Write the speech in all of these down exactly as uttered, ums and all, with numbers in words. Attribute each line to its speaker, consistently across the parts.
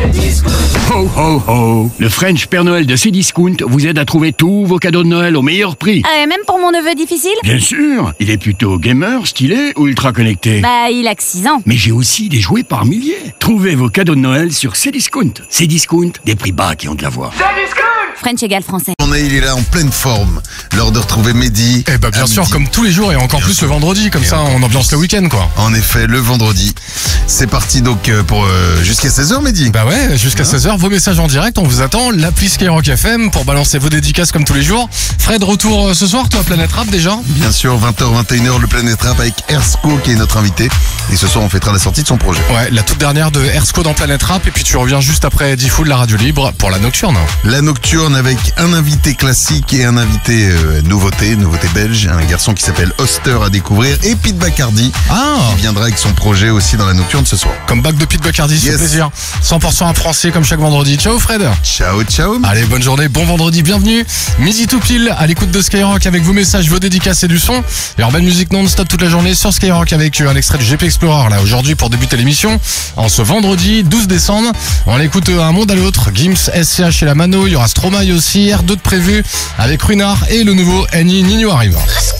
Speaker 1: Ho ho ho! Le French Père Noël de Cdiscount vous aide à trouver tous vos cadeaux de Noël au meilleur prix.
Speaker 2: Ah, et même pour mon neveu difficile?
Speaker 1: Bien sûr! Il est plutôt gamer, stylé ou ultra connecté?
Speaker 2: Bah, il a que six ans.
Speaker 1: Mais j'ai aussi des jouets par milliers. Trouvez vos cadeaux de Noël sur Cdiscount. Cdiscount, des prix bas qui ont de la voix.
Speaker 3: Cdiscount!
Speaker 2: French égale français.
Speaker 4: On est, il est là en pleine forme. L'heure de retrouver Mehdi.
Speaker 5: Eh bah bien sûr,
Speaker 4: midi.
Speaker 5: comme tous les jours et encore
Speaker 4: Bien
Speaker 5: plus
Speaker 4: sûr.
Speaker 5: le vendredi, comme
Speaker 4: Et
Speaker 5: ça
Speaker 4: encore
Speaker 5: on ambiance
Speaker 4: plus.
Speaker 5: le week-end quoi.
Speaker 4: En effet, le vendredi. C'est parti donc euh, pour euh, jusqu'à seize heures, Mehdi.
Speaker 5: Bah ouais, jusqu'à seize heures, vos messages en direct, on vous attend. L'appli Skyrock F M pour balancer vos dédicaces comme tous les jours. Fred, retour euh, ce soir, toi, Planète Rap déjà?
Speaker 4: Bien sûr, vingt heures, vingt et une heures, le Planète Rap avec Ersco qui est notre invité. Et ce soir, on fêtera la sortie de son projet.
Speaker 5: Ouais, la toute dernière de Ersco dans Planète Rap. Et puis tu reviens juste après D-Fool, la radio libre, pour la nocturne.
Speaker 4: La nocturne avec un invité classique et un invité euh, nouveauté, nouveauté belge. Un garçon qui s'appelle Oster à découvrir. Et Pete Bacardi
Speaker 5: Ah,
Speaker 4: qui viendra avec son projet aussi dans la nocturne ce soir.
Speaker 5: comme bac de Pete Bacardi, c'est
Speaker 4: Yes.
Speaker 5: plaisir. cent pour cent un français comme chaque vendredi. Ciao Fred.
Speaker 4: Ciao, ciao.
Speaker 5: Allez, bonne journée, bon vendredi, bienvenue. Midi tout pile à l'écoute de Skyrock avec vos messages, vos dédicaces et du son. Et Urban Music non-stop toute la journée sur Skyrock avec un extrait du G P Explorer là aujourd'hui pour débuter l'émission. En ce vendredi douze décembre, on écoute un monde à l'autre. Gims, S C H et la Mano, il y aura Stromae aussi, R deux de prévu avec Runard et le nouveau Annie Nino arrive.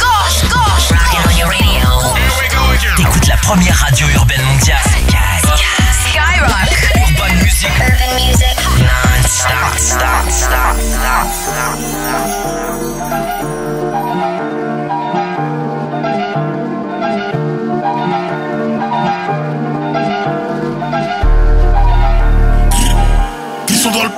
Speaker 6: T'écoutes la première radio urbaine mondiale.
Speaker 7: Skyrock.
Speaker 6: Urban Music.
Speaker 7: Urban Music.
Speaker 6: Non-stop, stop, stop,
Speaker 8: Ils sont dans le...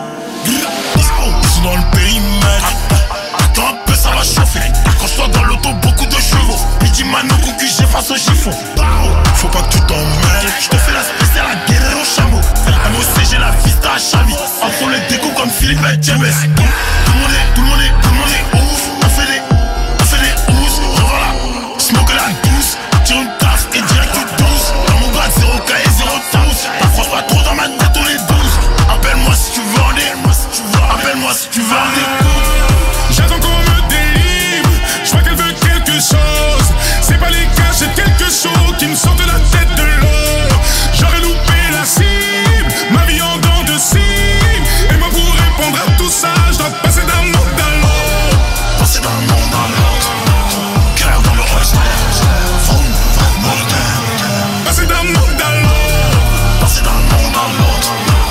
Speaker 8: Ils sont dans le périmètre. Attends un peu, ça va chauffer. Quand je sois dans l'auto, beaucoup de chevaux. Midi Mano, concu, j'efface au chiffon. Faut pas que tu t'en mêles. Je te fais la spéciale à guerrier au chameau. M O C, j'ai la vista à Chavi. Entre les décos comme Philippe et James. Tout le monde est, tout le monde est, tout le monde est ouf. On fait des, on fait des housses. Revoilà, smoke la douce. Tire une taf et direct tu douce. Dans mon grade, zéro K et zéro touche. T'approches pas trop dans ma tête, on est douze. Appelle-moi si tu veux en des, appelle-moi si tu veux en des.
Speaker 9: J'attends qu'on me délivre, je vois qu'elle veut quelque chose. C'est pas les gars, j'ai quelque chose qui me sort de la tête de l'eau. J'aurais loupé la cible, ma vie en dents de cible. Et moi pour répondre à tout ça, je dois passer d'un monde à l'autre.
Speaker 8: Passer d'un monde à l'autre. Cœur dans le reste. Vroom, vroom, mortel.
Speaker 9: Passer d'un monde à l'autre.
Speaker 8: Passer d'un monde à l'autre.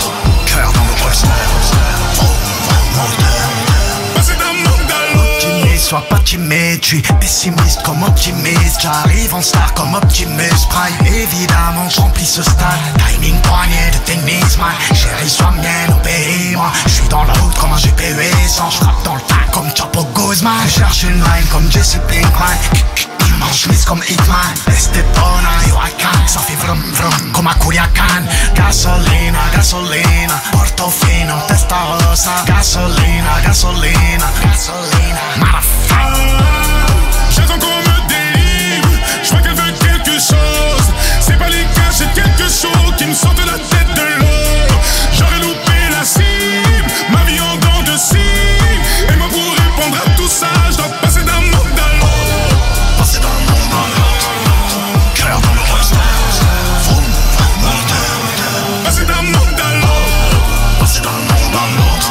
Speaker 8: Cœur dans le reste. Vroom, vroom, mortel.
Speaker 9: Passer d'un monde à l'autre.
Speaker 10: Optimiste, sois pas timide, je suis pessimiste comme optimiste. J'arrive en star comme Optimus Prime. Évidemment, je remplis ce stade. Timing poignet de tennis, man. Chérie, sois mienne, obéis-moi. Je suis dans la route comme un G P U sans. Je frappe dans le tas comme Chapo Guzman. Je cherche une line comme Jesse Pinkman. Immense chemise comme Hitman. Estepona, yo I can. Ça fait vrum vrum comme à Culiacan. Gasolina, gasolina. Portofino, testarossa. Gasolina, gasolina, gasolina. Motherfucker.
Speaker 9: J'attends qu'on me délivre, je vois qu'elle veut quelque chose. C'est pas les gars, j'ai quelque chose qui me sort de la tête de l'eau. J'aurais loupé la cible, ma vie en dents de cible. Et moi pour répondre à tout ça, je dois passer d'un monde à l'autre.
Speaker 8: Passer d'un monde à l'autre. Cœur dans le reste. Vroom, vroom, mortel.
Speaker 9: Passer d'un monde à l'autre.
Speaker 8: Passer d'un monde à l'autre.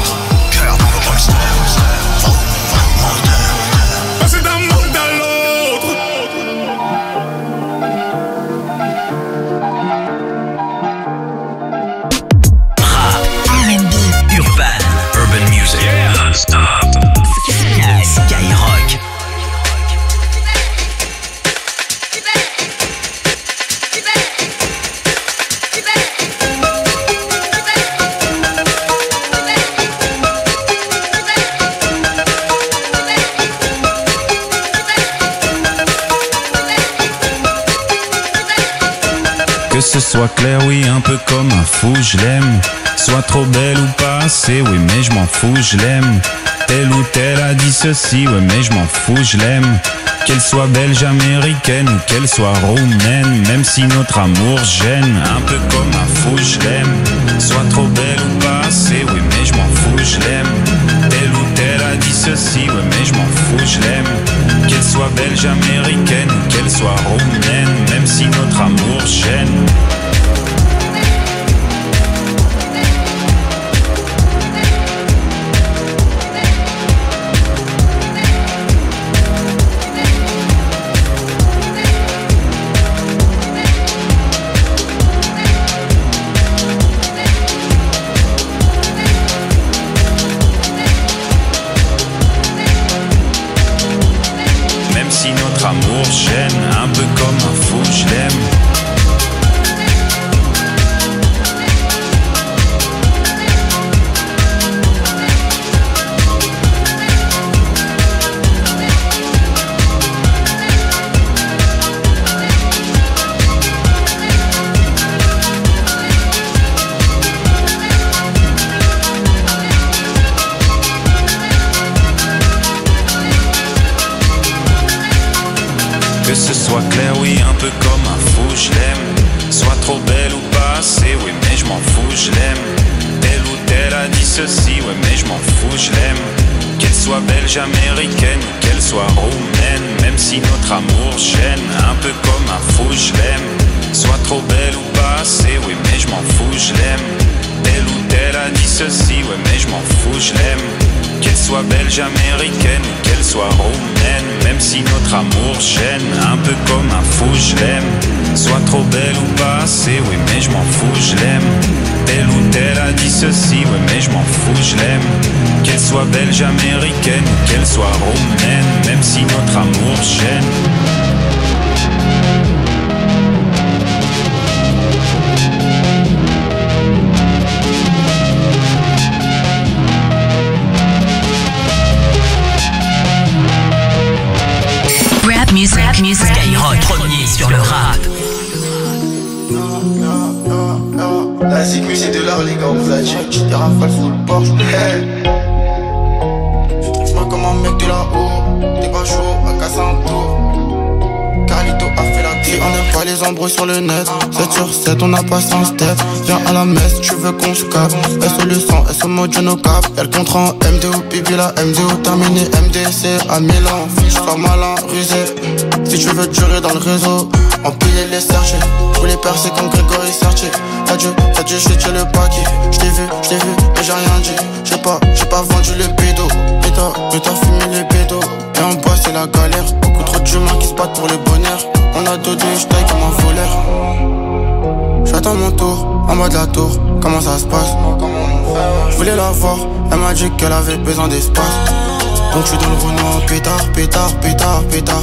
Speaker 8: Cœur dans le reste. Vroom, vroom, mortel.
Speaker 9: Passer d'un monde à l'autre.
Speaker 6: R and B. Urban. Urban Music. Non-stop. Skyrock.
Speaker 11: Que ce soit clair, oui, un peu comme un fou, je l'aime. Soit trop belle ou pas assez, oui, mais je m'en fous, je l'aime. Telle ou telle a dit ceci, ouais, mais je m'en fous, je l'aime. Qu'elle soit belge, américaine ou qu'elle soit roumaine, même si notre amour gêne. Un peu comme un fou, je l'aime. Soit trop belle ou pas assez, oui, mais je m'en fous, je l'aime. Telle ou telle a dit ceci, ouais, mais je m'en fous, je l'aime. Qu'elle soit belge, américaine ou qu'elle soit roumaine, même si notre amour gêne. soit clair, oui, un peu comme un fou, je l'aime. Soit trop belle ou pas assez, oui, mais je m'en fous, je l'aime. Telle ou telle a dit ceci, ouais, mais je m'en fous, je l'aime. Qu'elle soit belge, américaine ou qu'elle soit roumaine, même si notre amour gêne, un peu comme un fou, je l'aime. Soit trop belle ou pas assez, oui, mais je m'en fous, je l'aime. Telle ou telle a dit ceci, ouais, mais je m'en fous, je l'aime. Qu'elle soit belge, américaine ou qu'elle soit roumaine, même si notre amour gêne, un peu comme un fou, je l'aime. Soit trop belle ou pas assez, oui, mais je m'en fous, je l'aime. Telle ou telle a dit ceci, ouais, mais je m'en fous, je l'aime. Qu'elle soit belge, américaine ou qu'elle soit roumaine, même si notre amour gêne.
Speaker 6: Rap music, rap music. Skyrock, premier sur le rap.
Speaker 3: La zig musique de l'art, les gars, on vous a dit. Tu des rafales sous le Porsche. Hey. Je trouve pas comme un mec de là-haut. T'es pas chaud, à casser un tour. Carlito a fait la tête. On n'aime pas les embrouilles sur le net. sept sur sept, on a passé un step. Viens à la messe, tu veux qu'on se capte. S O le sang, S O mode no cap. Y'a le contrat en M D O, pipi la M D O terminé. M D C à Milan, fiche, sois malin, rusé. Si tu veux durer dans le réseau, empiler les sergés. Pour les percer comme Grégory Sertier. T'as dû, t'as dû jeter le paquet. J't'ai vu, j't'ai vu, mais j'ai rien dit. J'ai pas, j'ai pas vendu le pédo. Mais t'as, mais t'as fumé les pédos. Et en bas c'est la galère. Beaucoup trop d'humains qui se battent pour le bonheur. On a deux deux, j'taille comme un voleur. J'attends mon tour, en bas de la tour. Comment ça se passe? Je voulais la voir, elle m'a dit qu'elle avait besoin d'espace. Donc j'suis dans le Renault, pétard, pétard, pétard, pétard.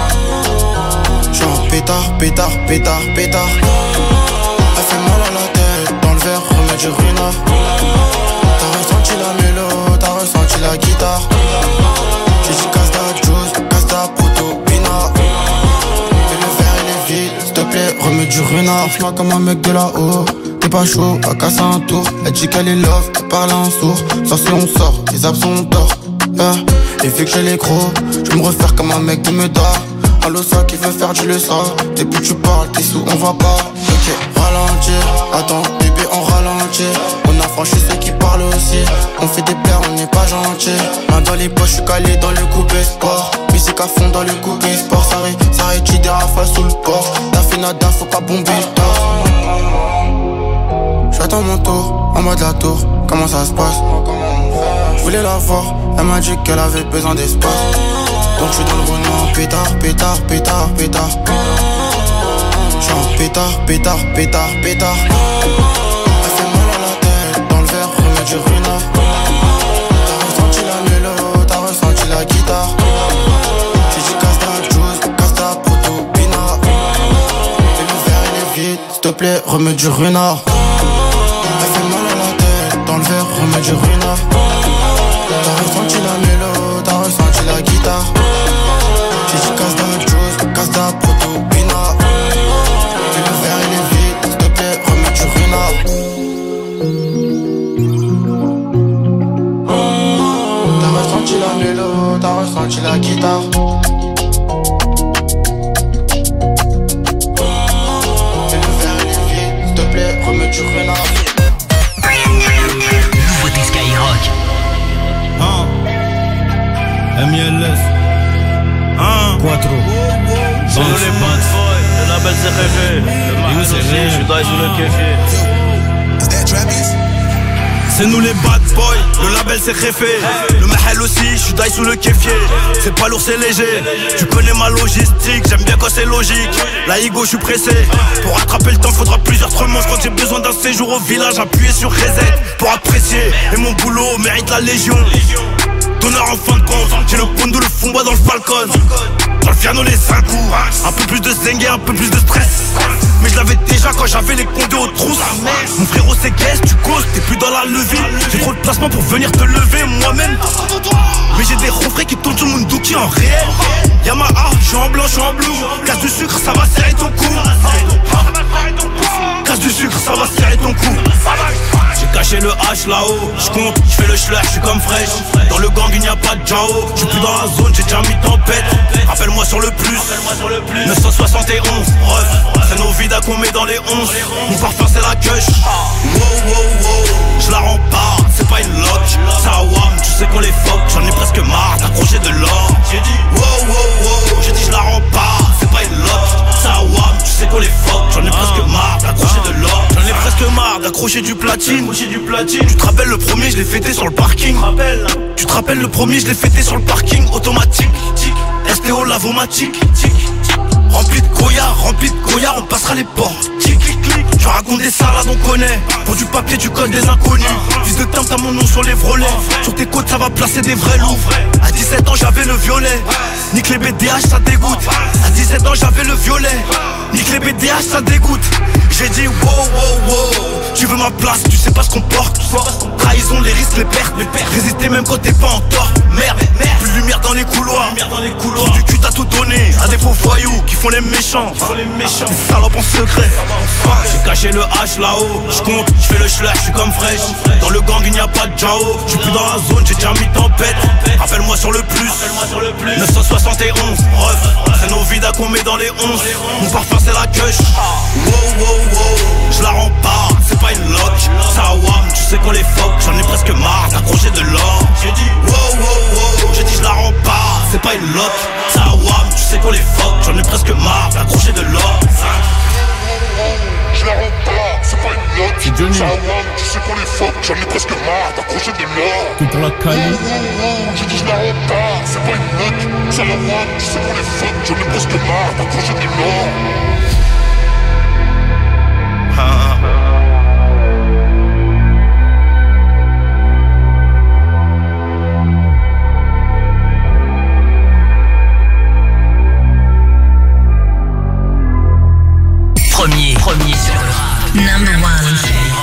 Speaker 3: J'suis en pétard, pétard, pétard, pétard. Elle fait mal à la tête, dans le verre, remets du ruina. T'as ressenti la mélo, t'as ressenti la guitare. J'ai dit casse ta juice, casse ta proto, pina. Et le verre il est vide, s'il te plaît, remets du ruina. Fais-moi comme un mec de là-haut. T'es pas chaud, à casser un tour. Elle dit qu'elle est love, elle parle en sourd. Sans si on sort, les abs sont tort. Yeah. Et vu que j'ai les gros, je vais me refaire comme un mec de Meda. Allo ça qui veut faire du leçon. Depuis que tu parles, t'es sous, on va pas. Ok, ralentir, attends, bébé on ralentit. On a franchi ceux qui parlent aussi. On fait des paires, on n'est pas gentil. Main dans les poches, je suis calé dans le coupé sport. Musique à fond dans le coupé sport. Ça ré, ça rétire des rafales sous le port. T'as fait nada, faut pas bomber le tort. J'attends mon tour, en bas de la tour. Comment ça se passe? Je voulais la voir, elle m'a dit qu'elle avait besoin d'espace. Donc je suis dans le Renault, pétard, pétard, pétard, pétard. J'suis en pétard, pétard, pétard, pétard. Elle fait mal à la tête, dans le verre, remets du ruina. T'as ressenti la mélo, t'as ressenti la guitare. J'ai dit casse ta juice, casse ta proto, pina. Et le verre il est vide, s'il te plaît, remets du ruina. Elle fait mal à la tête, dans le verre, remets du ruina. T'as ressenti la mélo, t'as ressenti la guitare. J'ai dit casse ta juice, casse ta proto, pina. Et le verre il est vide, s'il te plaît, remets du ruina. T'as ressenti la mélo, t'as ressenti la guitare. Et le verre il est vide, s'il te plaît, remets du ruina.
Speaker 6: Nouveauté Skyrock.
Speaker 7: Hein? M L S. Hein? Quattro.
Speaker 12: C'est nous les bad boys, le label c'est rêvé. Le Mahal aussi, je suis dans le kéfier.
Speaker 7: C'est nous les bad boys, le label c'est réfé. Le Mahal aussi, je suis die sous le kéfier. C'est pas lourd, c'est léger. Tu connais ma logistique, j'aime bien quand c'est logique. La Igo, je suis pressé. Pour rattraper le temps, faudra plusieurs trements. Quand j'ai besoin d'un séjour au village, appuyer sur reset pour apprécier. Et mon boulot mérite la légion. Donneur en fin de compte, j'ai le pondo, le fond bois dans le Falcon. Dans le piano les cinq coups. Un peu plus de zengue, un peu plus de stress. Mais je l'avais déjà quand j'avais les condés aux trousses. Mon frérot c'est guest, tu causes, t'es plus dans la levée. J'ai trop de placement pour venir te lever moi-même. Mais j'ai des refrains qui tournent sur mon dookie en réel. Yamaha, je suis en blanc, je suis en bleu. Casse du sucre, ça va serrer ton cou. Casse du sucre, ça va serrer ton cou. J'ai caché caché le H là-haut. J'compte, j'fais le schler, j'suis comme fraîche. Dans le gang il n'y a pas de Jao. J'suis plus dans la zone, j'ai déjà mis tempête. Rappelle-moi sur le plus, neuf cent soixante et onze. Ref, c'est nos vidas qu'on met dans les onze. Mon parfum c'est la cush. Wow wow wow, j'la rends pas, c'est pas une lock. Ça wam, tu sais qu'on les fuck. J'en ai presque marre d'accrocher de l'or. J'ai dit wow wow wow, j'ai dit j'la rends pas, c'est pas une lock. Ça wam, tu sais qu'on les fuck. J'en ai presque marre d'accrocher de l'or. J'en ai presque marre d'accrocher du platine. du platine. Tu te rappelles le premier, je l'ai fêté sur le parking. Tu te rappelles le premier, je l'ai fêté sur le parking. Automatique, S T O lavomatique. Rempli de Goya, rempli de Goya, on passera les portes. Tic, clic, clic. Je raconte des salades, on connaît. Pour du papier, tu codes des inconnus. Fils de temple, t'as mon nom sur les vrolets. Sur tes côtes, ça va placer des vrais loups. À dix-sept ans, j'avais le violet. Nique les B D H, ça dégoûte. À dix-sept ans, j'avais le violet. Nique les B D H, ça dégoûte. J'ai dit wow, wow, wow. Tu veux ma place, tu sais pas ce qu'on porte. Trahison, les risques, les pertes. Résister même quand t'es pas en tort. Merde, merde. Plus de lumière dans les couloirs. Trou du cul, t'as tout donné. À des faux voyous qui font les méchants. Des salopes en secret. J'ai caché le H là-haut. J'compte, j'fais le schler, j'suis comme fraîche. Dans le gang il n'y a pas de Jao. J'suis plus dans la zone, j'ai déjà mis tempête. Rappelle-moi sur le plus, neuf cent soixante et onze. Ref, c'est nos vidas qu'on met dans les onze. Mon parfum c'est la cush. Wow wow wow, j'la rends pas, c'est pas une lock. Ça wam, tu sais qu'on les fuck. J'en ai presque marre d'accrocher de l'or. J'ai dit wow wow wow, j'ai dit j'la rends pas, c'est pas une lock. Ça wam, tu sais qu'on les fuck. J'en ai presque marre d'accrocher de l'or.
Speaker 8: Je la rends pas, c'est pas une note. C'est Johnny. Ça wam, tu sais qu'on les fuck. J'en ai presque marre d'accrocher de l'or.
Speaker 5: Tout pour la Cali.
Speaker 8: J'ai dit je la rends pas, c'est pas une note. Ça wam, tu sais qu'on les fuck. J'en ai presque marre d'accrocher de l'or.
Speaker 7: Ah.
Speaker 6: Premier, premier sur le rap. Number one.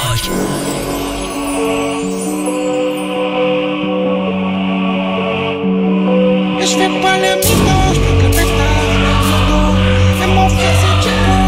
Speaker 13: Et je fais pas le mytho, je fais que le pétard, le et mon frère c'est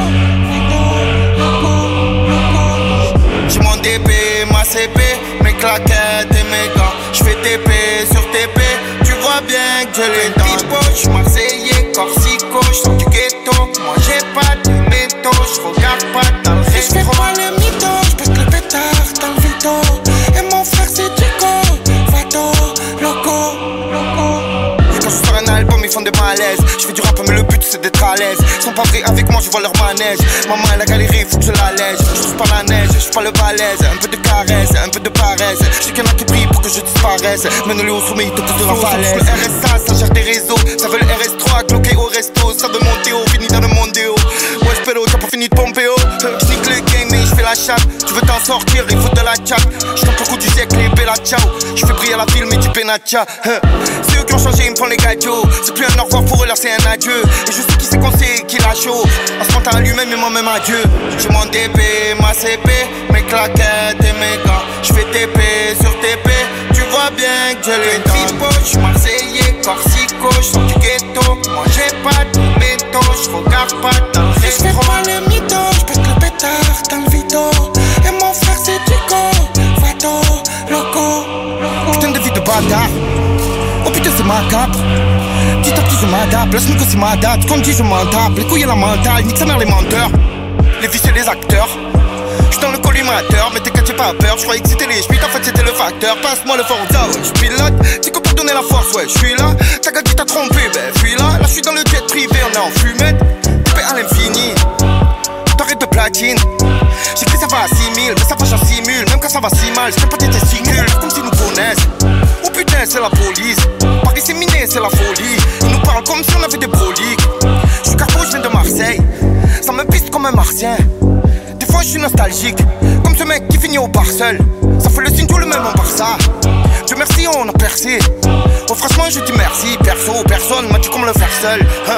Speaker 13: Chico.
Speaker 3: J'ai mon D P, ma C P, mes claquettes et mes gants. Je fais T P sur T P, tu vois bien que je les dents. J'suis marseillais, corsico, j'sors du ghetto. Moi j'ai pas de métaux, j'regarde pas dans le resto.
Speaker 13: J'fais pas le mytho, j'pète le pétard dans le vito. Et mon frère c'est Chico, Vato, loco, loco.
Speaker 3: Quand je sors un album, ils font des malaises. Je fais du rap, mais le but c'est d'être à l'aise. Ils sont pas vrais avec moi, je vois leur manège. Maman elle a galéré, faut que je l'allège. Je trouve pas la neige, je suis pas le balèze. Un peu de caresse, un peu de paresse. Je sais qu'il y en a qui brillent pour que je disparaisse. Mène-le au sommet, il te pousse de la falaise. Le R S A, ça gère des réseaux. Ça veut le R S trois, cloqué au resto. Ça veut monter haut, fini dans le mondéo. Ouais, j'pélo, t'as pas fini de pomper haut. J'nique le game et j'fais la chatte. Tu veux t'en sortir, il faut de la chat. J'tente le coup du siècle et bella ciao. J'fais briller la ville, mais du penacha. C'est eux qui ont changé, ils me font les gâteaux. C'est plus un au revoir pour eux, là c'est un adieu. Et je sais qui c'est qu'on sait, qui l'a chaud. À ce moment à lui-même et moi-même adieu. J'ai mon D P, ma C P, mes claquettes et mes gants. J'fais T P sur T P, tu vois bien que je les dents. J'suis marseillais, corsico, j'sors du ghetto. Moi j'ai pas de métaux, j'regarde pas dans le resto.
Speaker 13: J'fais pas le mytho, j'pète le pétard dans le vito. Et mon frère c'est Chico, Vato, loco, loco.
Speaker 3: Putain de vie de bâtard. Oh putain c'est macabre. Petit à petit je m'adapte, laisse-moi que c'est ma date. Comme dit je m'en tape, les couilles à la mentale. Nique sa mère les menteurs, les vicieux les acteurs. J'suis dans le collimateur, mais t'inquiète j'ai pas peur. J'croyais que c'était les schmitt, en fait c'était le facteur. Passe-moi le Forza, ouais, j'pilote. C'est quoi pour donner la force, ouais, j'suis là. Ta gueule qui t'a trompé, ben fuis là. Là j'suis dans le jet privé, on est en fumette. P à l'infini, t'arrêtes de platine. J'écris ça va à six mille, mais ça va j'en simule. Même quand ça va si mal, j't'aime pas tes testicules. Comme s'ils nous connaissent. Oh putain c'est la police. Paris c'est miné, c'est la folie. Ils nous parlent comme si on avait des broliques. J'suis carbo, j'viens de Marseille. Ça me piste comme un martien. Des fois je suis nostalgique, comme ce mec qui finit au bar seul. Ça fait le signe tout le même en Barça. Dieu merci on a percé. Oh franchement je dis merci. Perso, personne m'a dit comment le faire seul, hein.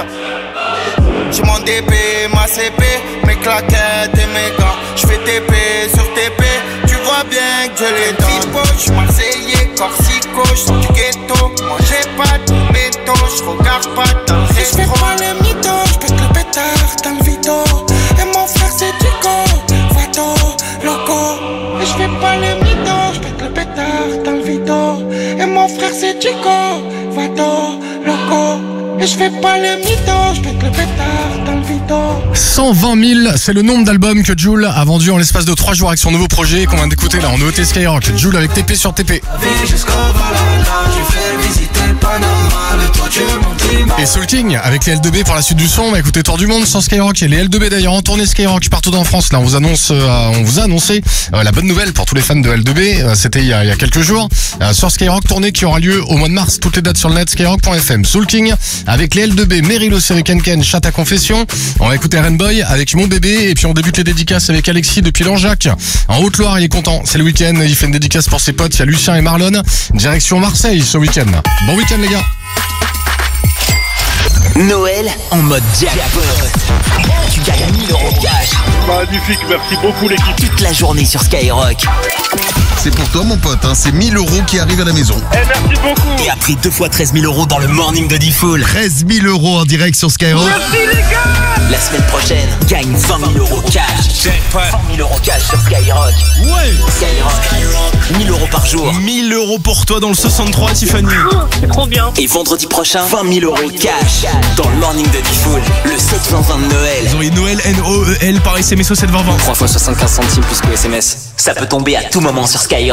Speaker 3: J'ai mon D P, ma C P, mes claquettes et mes gants. J'fais T P sur T P, tu vois bien que je les dents. J'suis marseillais, corsico, j'sors du ghetto. Moi j'ai pas de métaux, j'regarde pas dans le resto.
Speaker 13: J'fais pas le mytho, j'pète le pétard dans le vito. Et mon frère c'est Chico, Vato, loco. Et je fais pas le mytho, je pète le pétard dans le vito. Et mon frère c'est Chico, Vado, Loco. Et je fais pas le mytho, je pète le pétard dans le vito.
Speaker 5: cent vingt mille, c'est le nombre d'albums que Jul a vendu en l'espace de trois jours avec son nouveau projet qu'on vient d'écouter là en nouveauté Skyrock. Jul avec T P sur T P. Et Soul King avec les L deux B pour la suite du son. On va écouter Tour du Monde sur Skyrock. Et les L deux B d'ailleurs en tournée Skyrock partout en France. Là on vous annonce, euh, on vous a annoncé euh, la bonne nouvelle pour tous les fans de L deux B. Euh, C'était il, il y a quelques jours euh, sur Skyrock, tournée qui aura lieu au mois de mars. Toutes les dates sur le net skyrock point f m. Soul King avec les L deux B, Merilo, Série Ken Ken, Chat à confession. On va écouter Rainboy avec Mon Bébé. Et puis on débute les dédicaces avec Alexis depuis Langeac. En Haute-Loire, il est content. C'est le week-end. Il fait une dédicace pour ses potes. Il y a Lucien et Marlon. Direction Marseille ce week-end. Bon week-end les gars.
Speaker 6: Noël en mode jackpot. Tu gagnes mille euros cash.
Speaker 14: Magnifique, merci beaucoup l'équipe.
Speaker 6: Toute la journée sur Skyrock.
Speaker 4: C'est pour toi mon pote, hein. C'est mille euros qui arrivent à la maison.
Speaker 14: Eh, merci beaucoup.
Speaker 6: Et après deux fois treize mille euros dans le morning de Diffoul.
Speaker 4: treize mille euros en direct sur Skyrock.
Speaker 14: Merci les gars.
Speaker 6: La semaine prochaine, gagne vingt mille euros cash. vingt mille euros cash sur Skyrock.
Speaker 7: Ouais.
Speaker 6: Skyrock, mille euros par jour.
Speaker 7: mille euros pour toi dans le soixante-trois, Tiffany.
Speaker 14: C'est trop bien.
Speaker 6: Et vendredi prochain, vingt mille euros cash dans le morning de Diffoul. Le sept vingt vingt de Noël.
Speaker 7: Ils ont eu Noël N O E L par S M S au sept vingt vingt.
Speaker 6: trois fois soixante-quinze centimes plus que S M S. Ça peut tomber à tout moment sur Skyrock.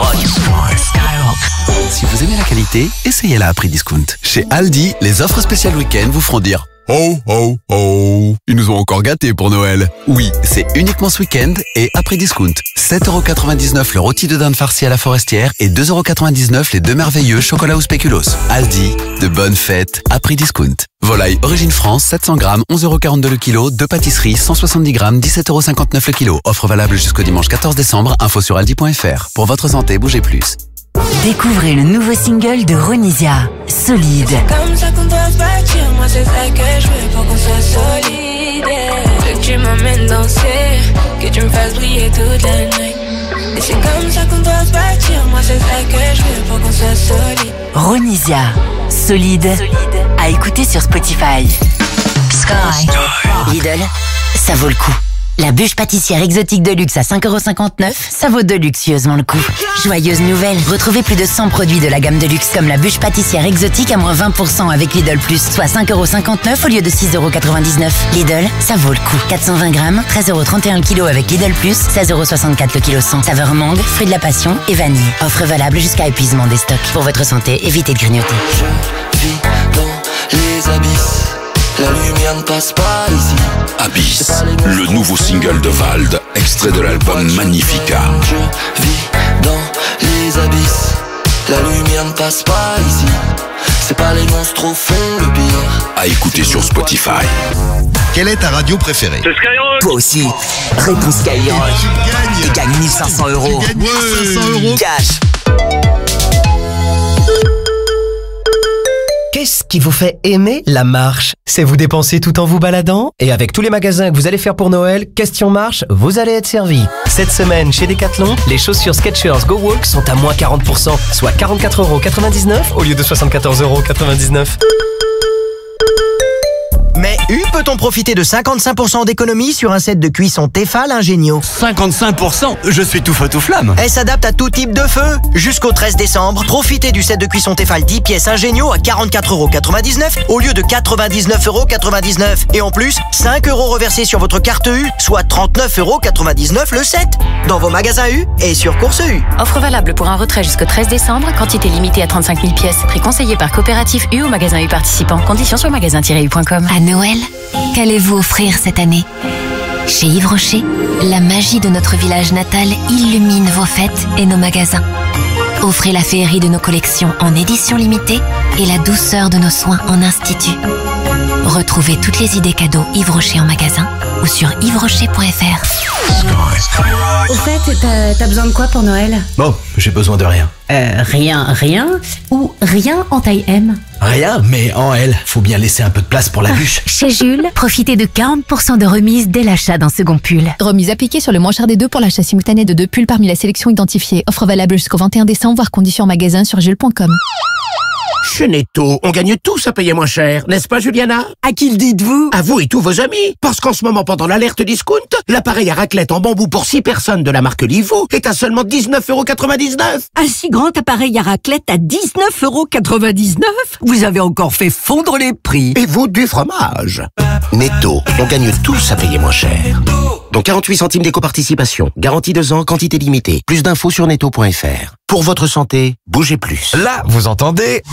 Speaker 15: Si vous aimez la qualité, essayez-la à prix discount. Chez Aldi, les offres spéciales week-end vous feront dire oh oh oh, ils nous ont encore gâtés pour Noël. Oui, c'est uniquement ce week-end et à prix discount. sept euros quatre-vingt-dix-neuf le rôti de dinde farci à la forestière et deux euros quatre-vingt-dix-neuf les deux merveilleux chocolat ou spéculoos. Aldi, de bonnes fêtes à prix discount. Volaille Origine France, sept cents grammes, onze euros quarante-deux le kilo. Deux pâtisseries, cent soixante-dix grammes, dix-sept euros cinquante-neuf le kilo. Offre valable jusqu'au dimanche quatorze décembre. Info sur aldi point f r. Pour votre santé, bougez plus.
Speaker 2: Découvrez le nouveau single de Ronisia, Solide.
Speaker 16: Comme ça qu'on doit se bâtir, moi c'est ça que je veux pour qu'on soit solide. Je veux que tu m'emmènes danser, que tu me fasses briller toute la nuit. Et c'est comme ça qu'on doit se bâtir, moi c'est ça que je veux pour qu'on soit solide.
Speaker 2: Ronisia, Solide, à écouter sur Spotify. Sky. Lidl, ça vaut le coup. La bûche pâtissière exotique de luxe à cinq euros cinquante-neuf, ça vaut deluxeusement le coup. Joyeuse nouvelle, retrouvez plus de cent produits de la gamme de luxe comme la bûche pâtissière exotique à moins vingt pour cent avec Lidl Plus, soit cinq euros cinquante-neuf au lieu de six euros quatre-vingt-dix-neuf. Lidl, ça vaut le coup. quatre cent vingt grammes, treize euros trente et un le kilo avec Lidl Plus, seize euros soixante-quatre le kilo cent. Saveur mangue, fruit de la passion et vanille. Offre valable jusqu'à épuisement des stocks. Pour votre santé, évitez de grignoter.
Speaker 17: Je vis dans les abysses. La lumière ne passe pas ici.
Speaker 18: Abyss, le nouveau single de Vald, extrait de l'album Magnifica.
Speaker 17: Je vis dans les abysses. La lumière ne passe pas ici. C'est pas les monstres au fond le pire.
Speaker 18: À écouter sur Spotify.
Speaker 4: Quelle est ta radio préférée?
Speaker 14: C'est Skyrock.
Speaker 6: Toi aussi, réponds Skyrock. Et gagne mille cinq cents euros.
Speaker 4: Tu gagnes mille cinq cents euros.
Speaker 6: Cash.
Speaker 19: Qu'est-ce qui vous fait aimer la marche? C'est vous dépenser tout en vous baladant? Et avec tous les magasins que vous allez faire pour Noël, question marche, vous allez être servi. Cette semaine, chez Decathlon, les chaussures Skechers Go Walk sont à moins quarante pour cent, soit quarante-quatre euros quatre-vingt-dix-neuf au lieu de soixante-quatorze euros quatre-vingt-dix-neuf.
Speaker 20: Mais U peut-on profiter de cinquante-cinq pour cent d'économie sur un set de cuisson Tefal Ingenio?
Speaker 15: cinquante-cinq pour cent? Je suis tout feu tout flamme.
Speaker 20: Elle s'adapte à tout type de feu. Jusqu'au treize décembre, profitez du set de cuisson Tefal dix pièces Ingenio à quarante-quatre euros quatre-vingt-dix-neuf au lieu de quatre-vingt-dix-neuf euros quatre-vingt-dix-neuf. Et en plus, cinq euros reversés sur votre carte U, soit trente-neuf euros quatre-vingt-dix-neuf le set. Dans vos magasins U et sur Course U.
Speaker 21: Offre valable pour un retrait jusqu'au treize décembre, quantité limitée à trente-cinq mille pièces. Prix conseillé par Coopérative U au magasin U participant. Conditions sur magasin tiret u point com.
Speaker 2: À Noël, qu'allez-vous offrir cette année? Chez Yves Rocher, la magie de notre village natal illumine vos fêtes et nos magasins. Offrez la féerie de nos collections en édition limitée et la douceur de nos soins en institut. Retrouvez toutes les idées cadeaux Yves Rocher en magasin ou sur yves rocher point f r.
Speaker 22: Au fait, t'as, t'as besoin de quoi pour Noël?
Speaker 19: Bon, j'ai besoin de rien.
Speaker 22: Euh, rien, rien ou rien en taille M?
Speaker 19: Rien, mais en L. Faut bien laisser un peu de place pour la bûche.
Speaker 22: Chez Jules, profitez de quarante pour cent de remise dès l'achat d'un second pull.
Speaker 23: Remise appliquée sur le moins cher des deux pour l'achat simultané de deux pulls parmi la sélection identifiée. Offre valable jusqu'au vingt et un décembre, voire conditions en magasin sur jules point com.
Speaker 1: Chez Netto, on gagne tous à payer moins cher, n'est-ce pas Juliana? À qui le dites-vous? À vous et tous vos amis. Parce qu'en ce moment, pendant l'alerte discount, l'appareil à raclette en bambou pour six personnes de la marque Livo est à seulement dix-neuf euros quatre-vingt-dix-neuf.
Speaker 9: Un si grand appareil à raclette à dix-neuf euros quatre-vingt-dix-neuf? Vous avez encore fait fondre les prix.
Speaker 1: Et vous, du fromage. Netto, on gagne tous à payer moins cher. Donc quarante-huit centimes d'éco-participation. Garantie deux ans, quantité limitée. Plus d'infos sur netto point f r. Pour votre santé, bougez plus.
Speaker 10: Là, vous entendez?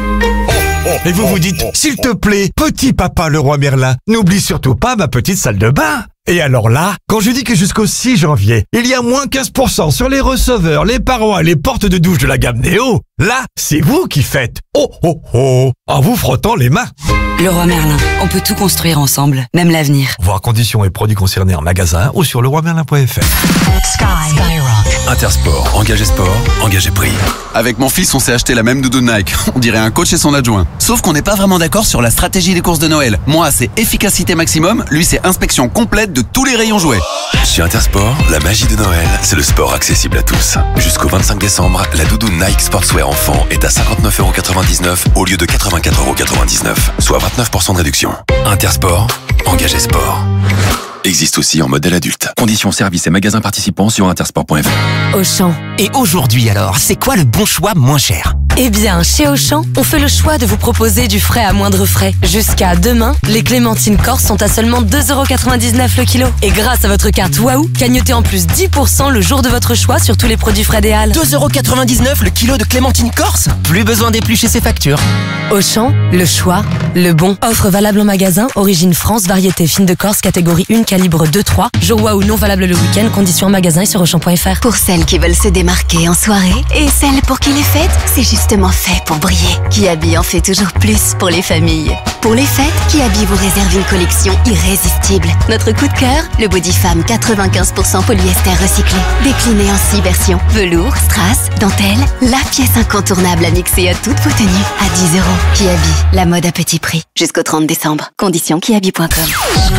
Speaker 10: Et vous vous dites, s'il te plaît, petit papa le roi Merlin, n'oublie surtout pas ma petite salle de bain. Et alors là, quand je dis que jusqu'au six janvier, il y a moins quinze pour cent sur les receveurs, les parois et les portes de douche de la gamme Néo, là, c'est vous qui faites oh oh oh en vous frottant les mains.
Speaker 24: Le roi Merlin, on peut tout construire ensemble, même l'avenir.
Speaker 10: Voir conditions et produits concernés en magasin ou sur le roi merlin point f r.
Speaker 2: Sky. Skyrock.
Speaker 15: Intersport, engagé sport, engagé prix. Avec mon fils, on s'est acheté la même doudoune Nike. On dirait un coach et son adjoint. Sauf qu'on n'est pas vraiment d'accord sur la stratégie des courses de Noël. Moi, c'est efficacité maximum. Lui, c'est inspection complète de tous les rayons jouets.
Speaker 18: Chez Intersport, la magie de Noël, c'est le sport accessible à tous. Jusqu'au vingt-cinq décembre, la doudoune Nike Sportswear enfant est à cinquante-neuf euros quatre-vingt-dix-neuf au lieu de quatre-vingt-quatre euros quatre-vingt-dix-neuf, soit vingt-neuf pour cent de réduction. Intersport, engagé sport. Existe aussi en modèle adulte. Conditions, services et magasins participants sur intersport point f r.
Speaker 2: Auchan.
Speaker 20: Et aujourd'hui alors, c'est quoi le bon choix moins cher?
Speaker 25: Eh bien, chez Auchan, on fait le choix de vous proposer du frais à moindre frais. Jusqu'à demain, les clémentines corse sont à seulement deux euros quatre-vingt-dix-neuf le kilo. Et grâce à votre carte Waouh, cagnotez en plus dix pour cent le jour de votre choix sur tous les produits frais des Halles.
Speaker 20: deux euros quatre-vingt-dix-neuf le kilo de clémentine corse? Plus besoin d'éplucher ses factures.
Speaker 25: Auchan, le choix, le bon. Offre valable en magasin, origine France, variété fine de Corse, catégorie un, calibre deux trois. Jour Waouh non valable le week-end, conditions en magasin et sur auchan point f r.
Speaker 22: Pour celles qui veulent se démarquer en soirée et celles pour qui les fêtes, c'est justement fait pour briller. Kiabi en fait toujours plus pour les familles. Pour les fêtes, Kiabi vous réserve une collection irrésistible. Notre coup de cœur, le body femme quatre-vingt-quinze pour cent polyester recyclé. Décliné en six versions. Velours, strass, dentelle, la pièce incontournable à mixer à toutes vos tenues. À dix euros. Kiabi, la mode à petit prix. Jusqu'au trente décembre. Conditions kiabi point com.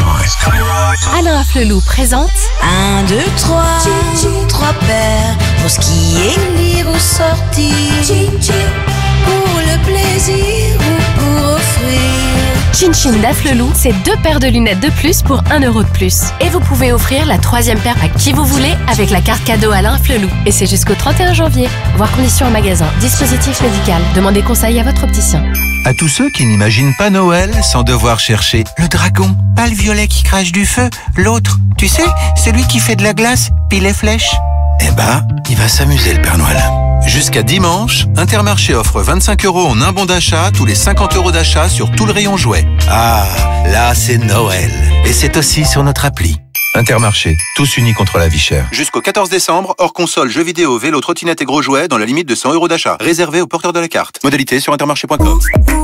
Speaker 21: Alain Afflelou présente
Speaker 16: Un, deux, trois, trois paires pour skier, lire ou sortir, pour le plaisir ou pour offrir.
Speaker 21: Chin Chin d'Afflelou, c'est deux paires de lunettes de plus pour un euro de plus. Et vous pouvez offrir la troisième paire à qui vous voulez avec la carte cadeau Alain Afflelou. Et c'est jusqu'au trente et un janvier. Voir conditions en magasin. Dispositif médical. Demandez conseil à votre opticien.
Speaker 26: À tous ceux qui n'imaginent pas Noël sans devoir chercher le dragon, pas le violet qui crache du feu, l'autre, tu sais, celui qui fait de la glace, puis les flèches. Eh ben, il va s'amuser le Père Noël. Jusqu'à dimanche, Intermarché offre vingt-cinq euros en un bon d'achat tous les cinquante euros d'achat sur tout le rayon jouets. Ah, là c'est Noël. Et c'est aussi sur notre appli. Intermarché, tous unis contre la vie chère.
Speaker 27: Jusqu'au quatorze décembre, hors console, jeux vidéo, vélo, trottinette et gros jouets dans la limite de cent euros d'achat. Réservé aux porteurs de la carte. Modalité sur intermarché point com.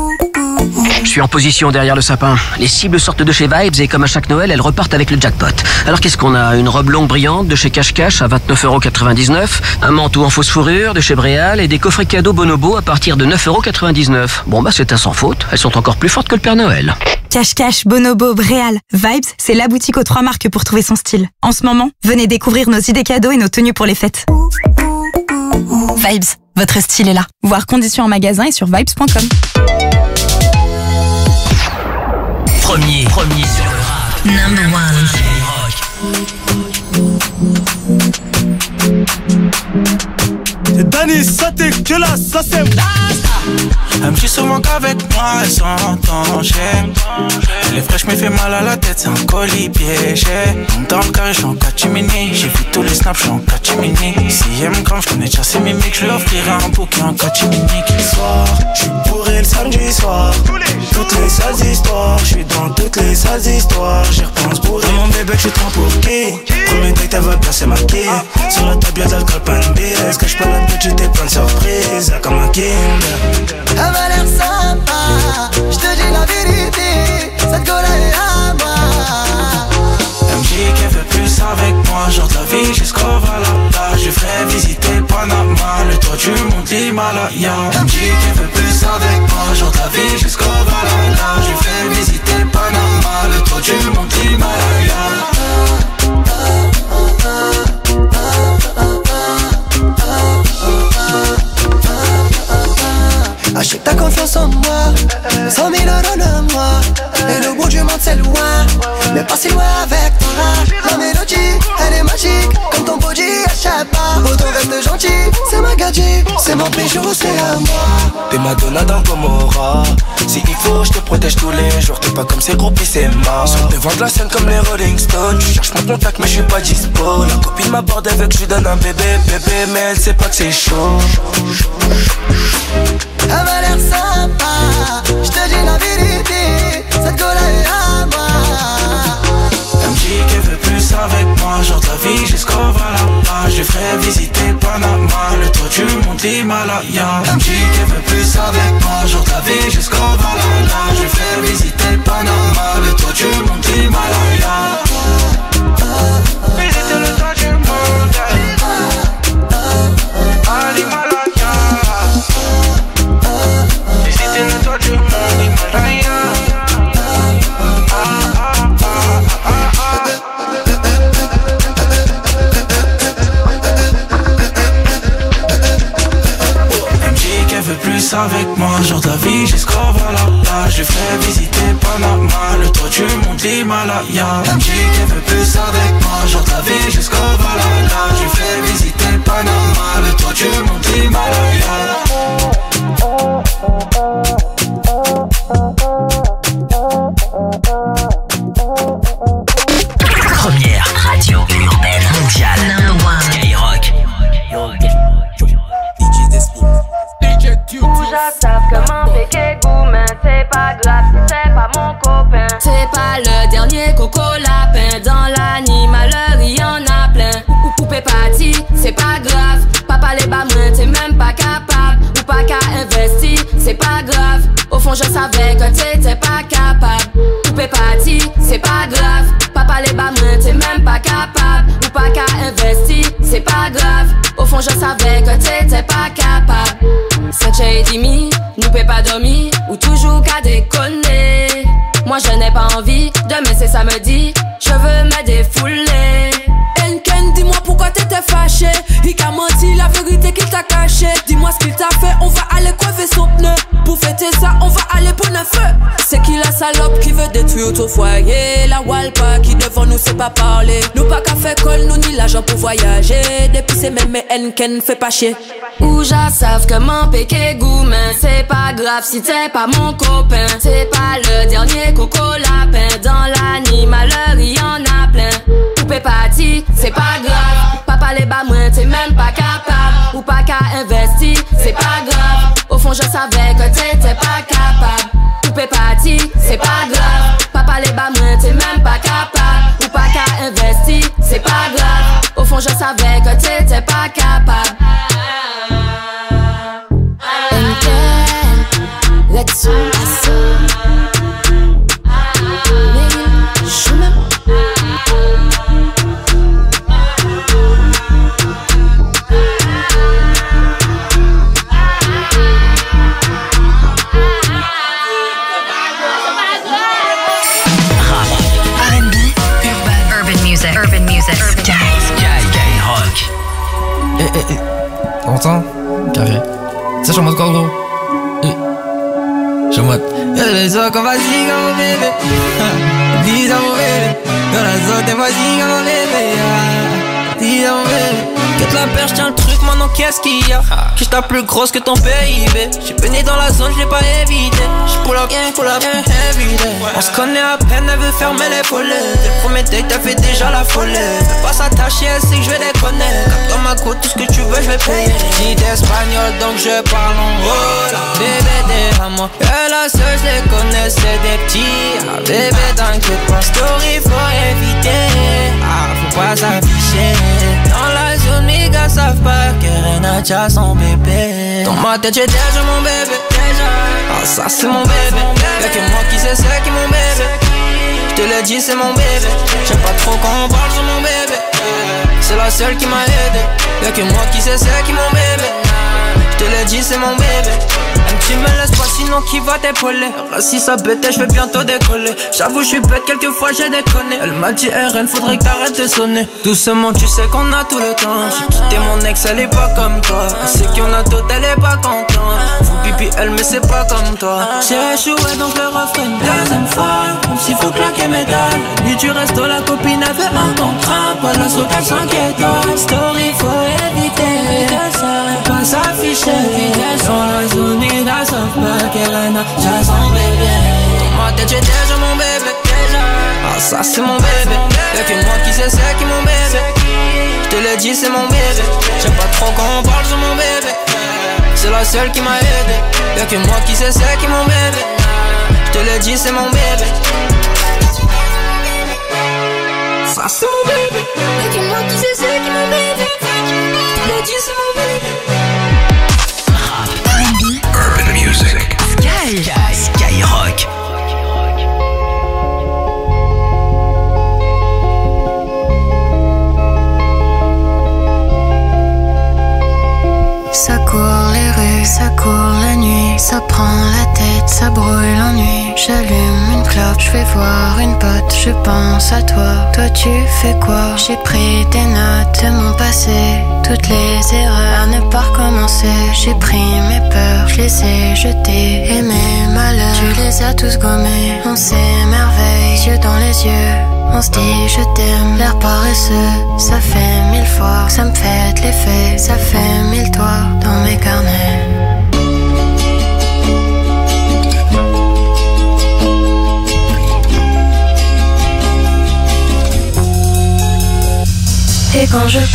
Speaker 28: Je suis en position derrière le sapin. Les cibles sortent de chez Vibes et comme à chaque Noël, elles repartent avec le jackpot. Alors qu'est-ce qu'on a? Une robe longue brillante de chez Cache Cache à vingt-neuf euros quatre-vingt-dix-neuf, un manteau en fausse fourrure de chez Bréal et des coffrets cadeaux Bonobo à partir de neuf euros quatre-vingt-dix-neuf. Bon bah c'est un sans faute, elles sont encore plus fortes que le Père Noël.
Speaker 29: Cache Cache, Bonobo, Bréal, Vibes, c'est la boutique aux trois marques pour trouver son style. En ce moment, venez découvrir nos idées cadeaux et nos tenues pour les fêtes.
Speaker 25: Vibes, votre style est là.
Speaker 29: Voir conditions en magasin et sur vibes point com.
Speaker 2: Premier, premier sur le rap. Number one.
Speaker 7: C'est Danny, ça t'es que là, ça c'est elle me dit souvent qu'avec moi elle s'entend. Elle est fraîche mais fait mal à la tête, c'est un colis piégé. Dans le carré, j'suis en catimini. J'ai vu tous les snaps, j'suis en catimini. Si elle me crame, j'connais déjà ses mimiques. J'lui offrirai un bouquet en catimini. Soir, j'suis bourré le samedi soir. Toutes les sales histoires, j'suis dans toutes les sales histoires. J'y repense bourré. Mon bébé, j'suis trop pour qui? Premier date, elle va bien se marquer. Sur la table, y'a d'alcool, pas une bise. Cache pas la petite et plein de surprises. Comme un Kinder.
Speaker 3: Elle m'a l'air sympa, je te dis la vérité, cette gueule est à moi.
Speaker 7: Elle me dit qu'elle veut plus avec moi, genre de la vie jusqu'au Valhalla. Je ferai visiter Panama, le toit du mont Himalaya. Elle me dit qu'elle veut plus avec moi, genre de la vie jusqu'au Valhalla. Je ferai visiter Panama, le toit du mont Himalaya.
Speaker 3: Achète ta confiance
Speaker 4: très loin, mais pas si loin avec ton rage. La mélodie, elle est magique, comme ton body à chaque pas. Autant reste gentil, c'est ma gadget, c'est mon bijou, c'est à moi.
Speaker 5: T'es Madonna dans Gomorrah. Si il faut, je te protège tous les jours. T'es pas comme ces groupies, c'est mort. Sur le devant de la scène comme les Rolling Stones. Tu cherches mon contact, mais je suis pas dispo. La copine m'aborde avec, je lui donne un bébé, bébé, mais elle sait pas que c'est chaud.
Speaker 4: Elle m'a l'air sympa, je te dis la vérité, cette go là est à moi.
Speaker 5: Elle me dit qu'elle veut plus avec moi, genre de la vie jusqu'au Valhalla. Je lui ferai visiter Panama, le toit du monde l'Himalaya. Elle me dit qu'elle veut plus avec moi, genre de la vie jusqu'au Valhalla. Je lui ferai visiter Panama, le toit du monde l'Himalaya. Visiter le toit du monde à l'Himalaya. Visiter le toit du monde Himalaya. Plus avec moi, jour de la vie jusqu'au Valhalla. Je ferai visiter Panama, le toit du monde l'Himalaya. Elle me dit qu'elle veut plus avec moi, jour de la vie jusqu'au Valhalla. Je ferai visiter Panama, le toit du monde l'Himalaya.
Speaker 2: Première radio urbaine mondiale. Number one. Skyrock.
Speaker 16: Déjà savent comment péquer goût, mais c'est pas grave si c'est pas mon copain. C'est pas le dernier coco lapin. Dans l'animalerie y'en a plein. Ou poupée party, c'est pas grave. Papa les bas moins, t'es même pas capable. Ou pas qu'à investir, c'est pas grave. Au fond je savais que t'étais pas capable. Poupée party, c'est pas grave. Papa les bas moins, t'es même pas capable. Ou pas qu'à investir, c'est pas grave. Au fond je savais que t'étais pas capable. Cette Dimi, nous peut pas dormir ou toujours qu'à déconner. Moi je n'ai pas envie, demain c'est samedi, je veux me défouler. Enken, dis-moi pourquoi t'étais fâché. Il t'a menti, la vérité qu'il t'a caché. Dis-moi ce qu'il t'a fait, on va aller coiffer son pneu. Pour fêter ça, on va aller pour le feu. C'est qui la salope qui veut détruire ton foyer? La Walpa qui devant nous sait pas parler. Nous pas qu'à faire colle, nous ni l'argent pour voyager. Depuis c'est même mais Enken fait pas chier. Ou ja savent comment péquer goût, mais c'est pas grave si t'es pas mon copain. C'est pas le dernier coco lapin. Dans l'animalerie y'en a plein. Poupée party, c'est pas grave. Papa les bas moins, t'es même pas capable. Ou pas qu'à investir, c'est pas grave. Au fond je savais que t'étais pas capable. Poupée party, c'est pas grave. Papa les bas moins, t'es même pas capable. Ou pas qu'à investir, c'est pas grave. Au fond je savais que t'étais pas capable. Let's go.
Speaker 6: T'entends? Carré. Ça, je suis en mode quoi, gros? Je suis en mode. Y'a les autres qu'on va zinger mon bébé. Dis à mon bébé. Y'a les autres, t'es vas-y, mon bébé. Dis à mon bébé. Quitte la perche, tiens le truc, maintenant qu'est-ce qu'il y a? Que je tape plus grosse que ton P I B. J'suis baigné dans la zone, j'l'ai pas évité. J'pull up, pull up, heavy day. On se connaît à peine, elle veut fermer les volets. Dès le premier date, t'as fait déjà la folie. Fais pas s'attacher, elle sait que j'vais déconner. Comme dans ma côte, tout ce que tu veux, j'vais payer. J'ai d'espagnol, donc je parle en rola. Bébé, déjame-moi. Et la seule, j'les connais, c'est des petits. Ah, bébé, t'inquiète pas, story, faut éviter. Ah, faut pas s'afficher. Dans la zone, mes gars savent pas que Renacha son bébé. Dans ma tête j'ai déjà mon bébé. Ah ça c'est mon bébé. Y'a que moi qui sais c'est qui mon bébé. J'te l'ai dit c'est mon bébé. J'aime pas trop quand on parle sur mon bébé. C'est la seule qui m'a aidé. Y'a que moi qui sais c'est qui mon bébé. J'te
Speaker 8: te l'ai dit, c'est mon bébé. Même tu me laisses pas, sinon qui va t'épauler? Si ça pète, je vais bientôt décoller. J'avoue, je suis bête, quelquefois j'ai déconné. Elle m'a dit, R N, faudrait que t'arrêtes de sonner. Doucement, tu sais qu'on a tout le temps. J'ai quitté mon ex, elle est pas comme toi. Elle sait qu'il y en a d'autres, elle est pas contente. Faut pipi, elle, mais c'est pas comme toi. J'ai échoué, donc le refrain une deuxième fois. Comme s'il faut claquer mes dalles. Lui, tu restes la copine, elle fait un contrat. Pas la sauter cinq étoiles. Story, faut éviter. Pas s'afficher. Dans la zone, il a sauf pas qu'elle a déjà son bébé. Dans ma tête, j'ai déjà mon bébé. Ah, ça, c'est mon bébé. Y'a que moi qui sais, c'est qui mon bébé. Je te l'ai dit, c'est mon bébé. J'aime pas trop quand on parle sur mon bébé. C'est la seule qui m'a aidé. Y'a que moi qui sais, c'est qui mon bébé. Je te l'ai dit, c'est mon bébé. Ça, c'est mon bébé. Y'a que moi qui sais, c'est qui mon bébé. Je te l'ai dit, c'est mon bébé.
Speaker 18: Urban Music.
Speaker 20: Sky. Skyrock.
Speaker 9: Ça court les rues, ça court la nuit, ça prend la tête, ça brûle l'ennui. J'allume une clope, je vais voir une pote, je pense à toi. Toi tu fais quoi? J'ai pris des notes de mon passé, toutes les erreurs à ne pas recommencer. J'ai pris mes peurs, je les ai jetées, et mes malheurs, tu les as tous gommés. On s'émerveille, yeux dans les yeux, on se dit je t'aime, l'air paresseux. Ça fait mille fois que ça me fait de l'effet, ça fait mille toits dans mes carnets. Et quand je pense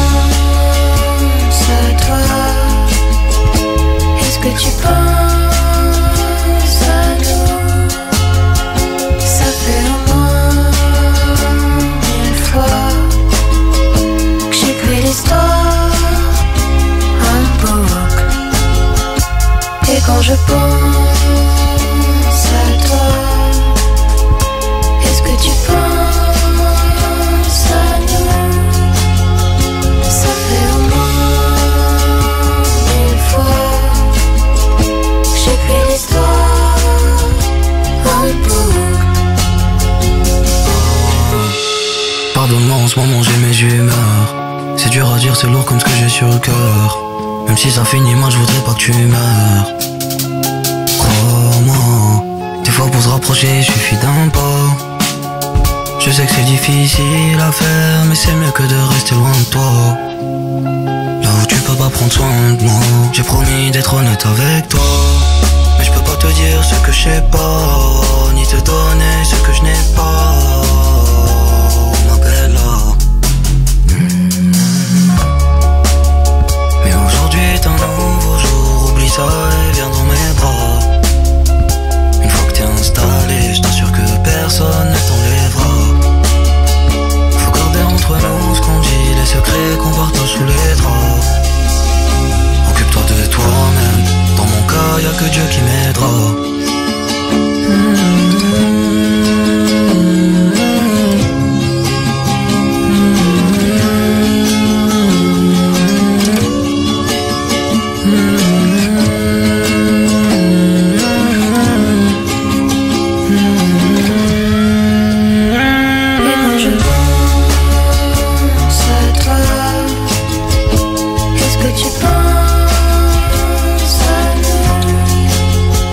Speaker 9: à toi, est-ce que tu penses à nous? Ça fait au moins mille fois que j'écris l'histoire en boucle. Et quand je pense à toi, est-ce que tu penses à nous? Ça fait au moins mille fois que j'écris l'histoire en boucle.
Speaker 6: Pardonne-moi, en ce moment j'ai mes humeurs. C'est dur à dire, c'est lourd comme ce que j'ai sur le cœur. Même si ça finit mal, je voudrais pas que tu meurs. Crois-moi, des fois pour se rapprocher, il suffit d'un pas. Je sais que c'est difficile à faire, mais c'est mieux que de rester loin de toi. Là où tu peux pas prendre soin de moi, j'ai promis d'être honnête avec toi. Mais je peux pas te dire ce que je sais pas, ni te donner ce que je n'ai pas. Ma bella. Mmh. Mais aujourd'hui est un nouveau jour, oublie ça et viens dans mes bras. Une fois que t'es installé, je t'assure que personne ne t'enlèvera. Faut garder entre nous ce qu'on dit, les secrets qu'on partage sous les draps. Occupe-toi de toi-même, dans mon cas y'a que Dieu qui m'aidera. Mmh.
Speaker 9: Est-ce que tu penses à nous?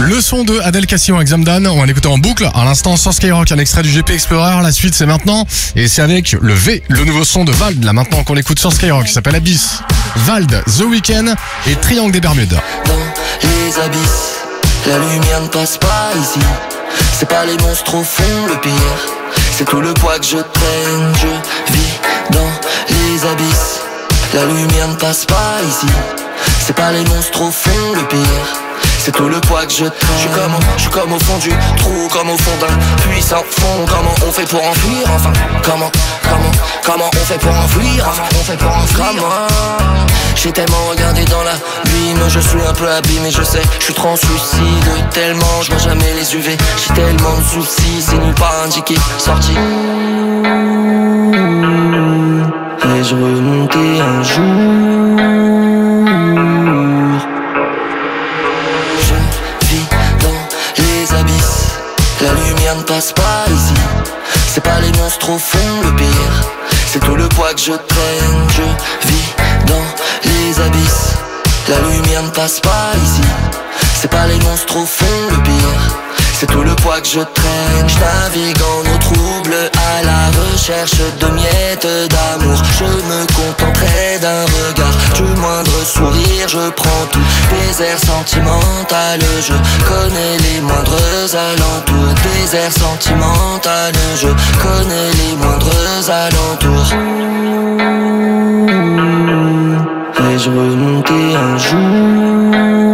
Speaker 1: Le son de Adèle Cassillon avec Zamdan, on va l'écouter en boucle. À l'instant sur Skyrock, un extrait du G P Explorer. La suite c'est maintenant. Et c'est avec le V, le nouveau son de Vald, là maintenant qu'on l'écoute sur Skyrock, qui s'appelle Abyss. Vald, The Weeknd et Triangle des Bermudes.
Speaker 11: Dans les abysses, la lumière ne passe pas ici. C'est pas les monstres au fond le pire, c'est tout le poids que je traîne. Je vis dans les abysses, la lumière ne passe pas ici. C'est pas les monstres au fond le pire, c'est tout le poids que je traîne. Je suis comme, je suis comme au fond du trou, comme au fond d'un puissant fond. Comment on fait pour enfuir enfin? Comment, comment, comment on fait pour enfuir enfin? On fait pour enfuir comment? J'ai tellement regardé dans l'abîme, je suis un peu abîmé, je sais, je suis translucide tellement, je vois jamais les U V. J'ai tellement de soucis, c'est nulle part indiqué, sorti. Vais-je remonter un jour? Je vis dans les abysses, la lumière ne passe pas ici. C'est pas les monstres au fond le pire, c'est tout le poids que je traîne. Je vis dans les abysses, la lumière ne passe pas ici. C'est pas les monstres au fond le pire, c'est tout le poids que je traîne. Je navigue en eau trouble à la recherche de miettes d'amour. Je me contenterai d'un regard, du moindre sourire je prends tout. Désert sentimental, je connais les moindres alentours. Désert sentimental, je connais les moindres alentours. Vais-je remonter un jour?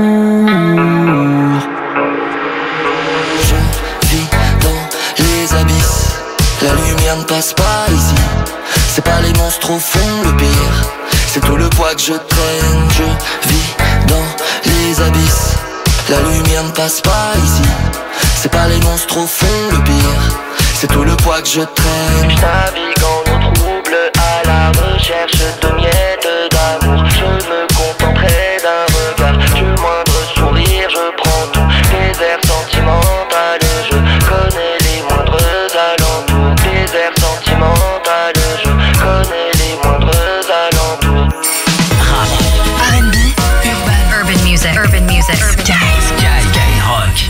Speaker 11: Je vis dans les abysses, la lumière ne passe pas ici. C'est pas les monstres au fond le pire, c'est tout le poids que je traîne. Je vis dans les abysses, la lumière ne passe pas ici. C'est pas les monstres au fond le pire, c'est tout le poids que je traîne. Je navigue en eau trouble à la recherche de miettes d'amour. Je me contenterai d'un regard, du moindre sourire je prends tout. Désert sentimental, je connais les moindres alentours. Désert sentimental, je connais les moindres alentours.
Speaker 12: R and B, urban, urban music, urban music, Sky, Sky, Skyrock.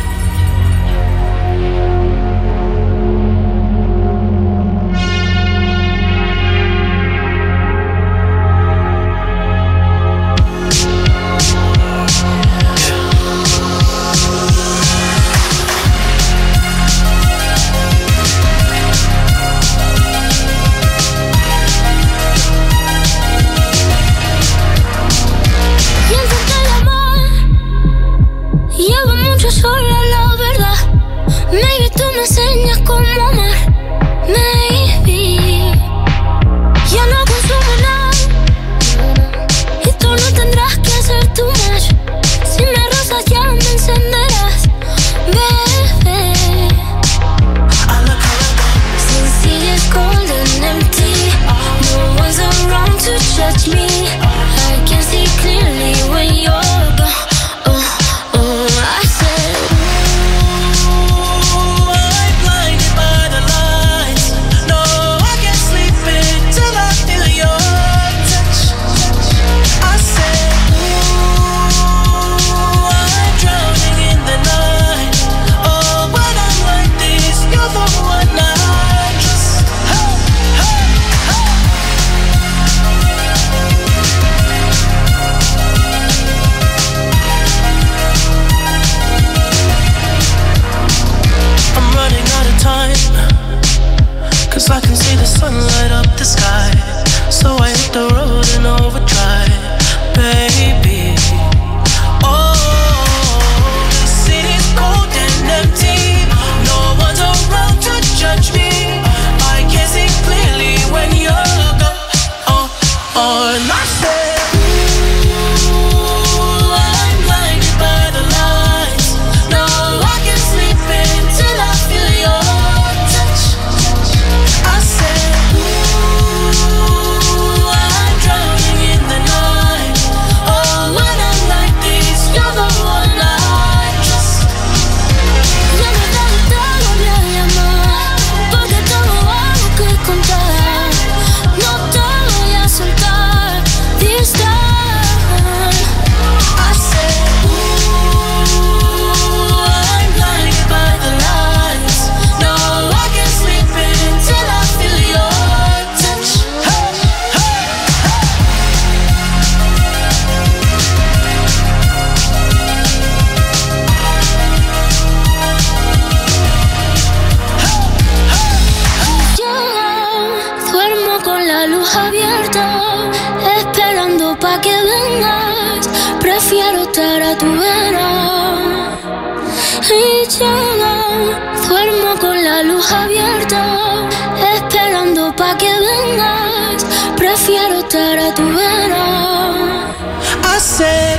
Speaker 16: ciega, duermo con la luz abierta, esperando pa' que vengas. Prefiero estar a tu vera.
Speaker 5: I said,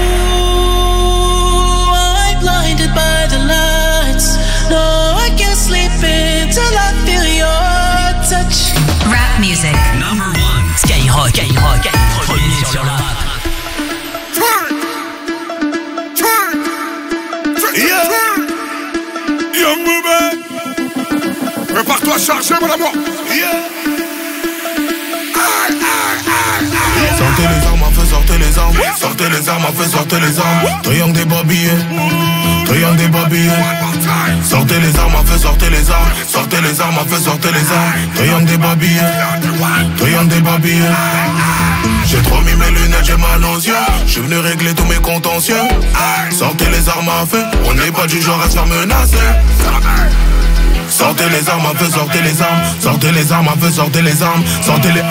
Speaker 5: ooh, I'm blinded by the lights. No, I can't sleep until I feel your touch.
Speaker 12: Rap music.
Speaker 10: Number one. Skyrock, Skyrock, premier sur la rap.
Speaker 13: Yeah. Young woman. Prépare-toi à charger, mon amour. Yeah.
Speaker 7: Sortez les armes, à feu, sortez les armes. Sortez les armes, à feu, sortez les armes. Triangle des babillés. Triangle des babillés. Sortez les armes, à feu, sortez les armes. Sortez les armes, à feu, sortez les armes. Triangle des babillés. Triangle des babillés. J'ai trop mis mes lunettes, j'ai mal aux yeux. J'suis venu régler tous mes contentieux. Sortez les armes à feu. On n'est pas du genre à se faire menacer. Sortez les armes à feu, sortez les armes. Sortez les armes à feu, sortez les armes. Sortez les...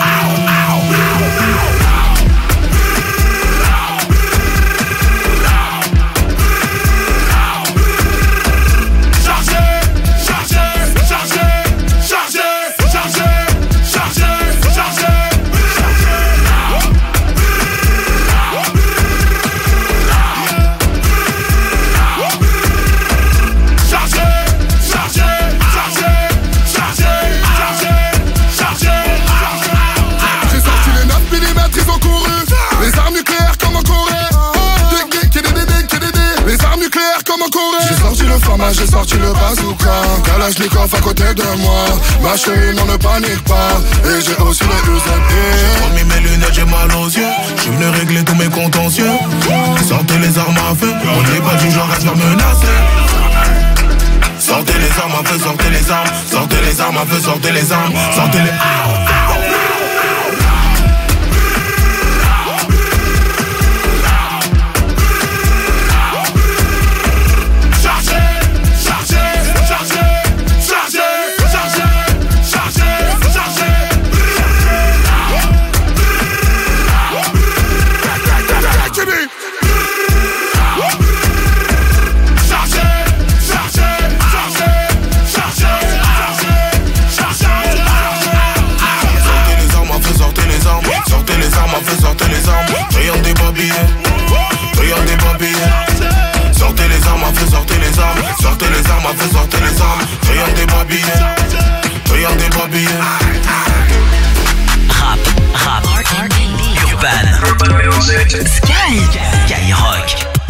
Speaker 13: J'ai sorti le format, j'ai sorti le bazooka. Kalachnikov à côté de moi. Ma chérie, non ne panique pas. Et j'ai aussi le U Z P.
Speaker 7: J'ai trop mis mes lunettes, j'ai mal aux yeux. J'suis venu régler tous mes contentieux. Sortez les armes à feu. On n'est pas du genre à se faire menacer. Sortez les armes à feu, sortez les armes. Sortez les armes à feu, sortez les armes. Sortez les... Sortez les armes, triangle des babillés. Triangle des babillés. Sortez les armes à feu, sortez les armes. Sortez les armes à feu, sortez les armes. Triangle des babillés. Triangle des babillés.
Speaker 10: Rap, rap, urban, Sky, Skyrock.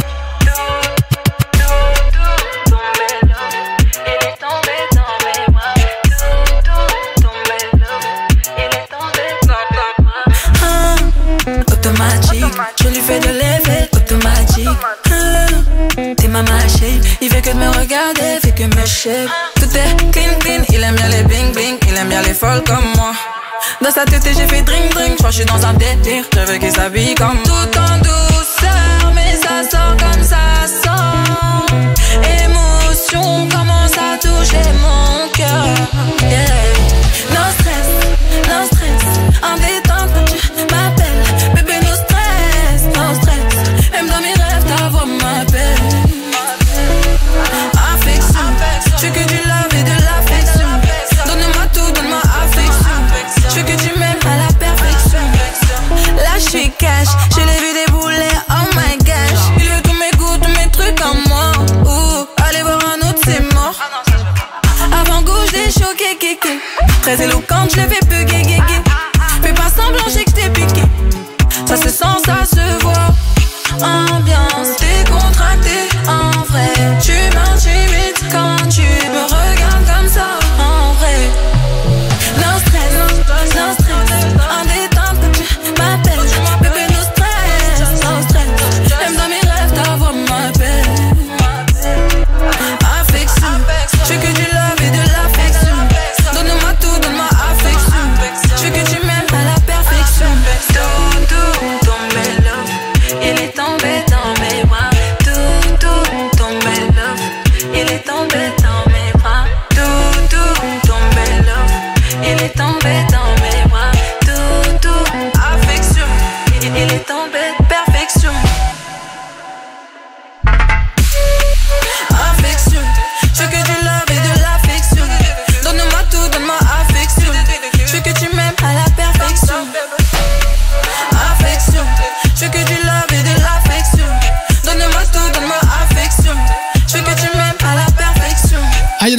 Speaker 8: Je lui fais de l'effet automatique. T'es ma machine, il fait que de me regarder, fait que me shape. Tout est clean clean, il aime bien les bling bling, il aime bien les folles comme moi. Dans sa tête j'ai fait drink drink, je crois que je suis dans un délire. Je veux qu'il s'habille comme tout en douceur, mais ça sort comme ça sort. Émotion commence à toucher mon cœur. Yeah. No stress, no stress, en détente tu m'appelles. Bébé no stress, no stress. Même dans mes rêves ta voix m'appelle. Affection, je veux que tu love et de l'affection. Donne-moi tout, donne-moi affection. Je veux que tu m'aimes à la perfection. Là je suis cash, je l'ai vu débouler, oh my gosh. Il veut tous mes goûts, tous mes trucs en moi. Ouh, allez voir un autre c'est mort. Avant gauche des choqués, kéké. Très éloquente, je l'ai fait peu gay, gay, gay. Fais pas semblant, j'ai que t'es piqué. Ça se sent, ça se voit. Ambiance décontractée, en vrai. Tu m'intimides quand tu me regardes comme ça, en vrai. No stress, no stress, en détente quand tu m'appelles. Bébé, no stress, no stress. Même dans mes rêves, ta voix m'appelle. Affection, je veux que du love et de l'affection. Donne-moi tout, donne-moi affection. Je veux que tu m'aimes à la perfection. Tout, tout, tombé love. Il est tombé dans mes bras. Tout, tout, tombé love.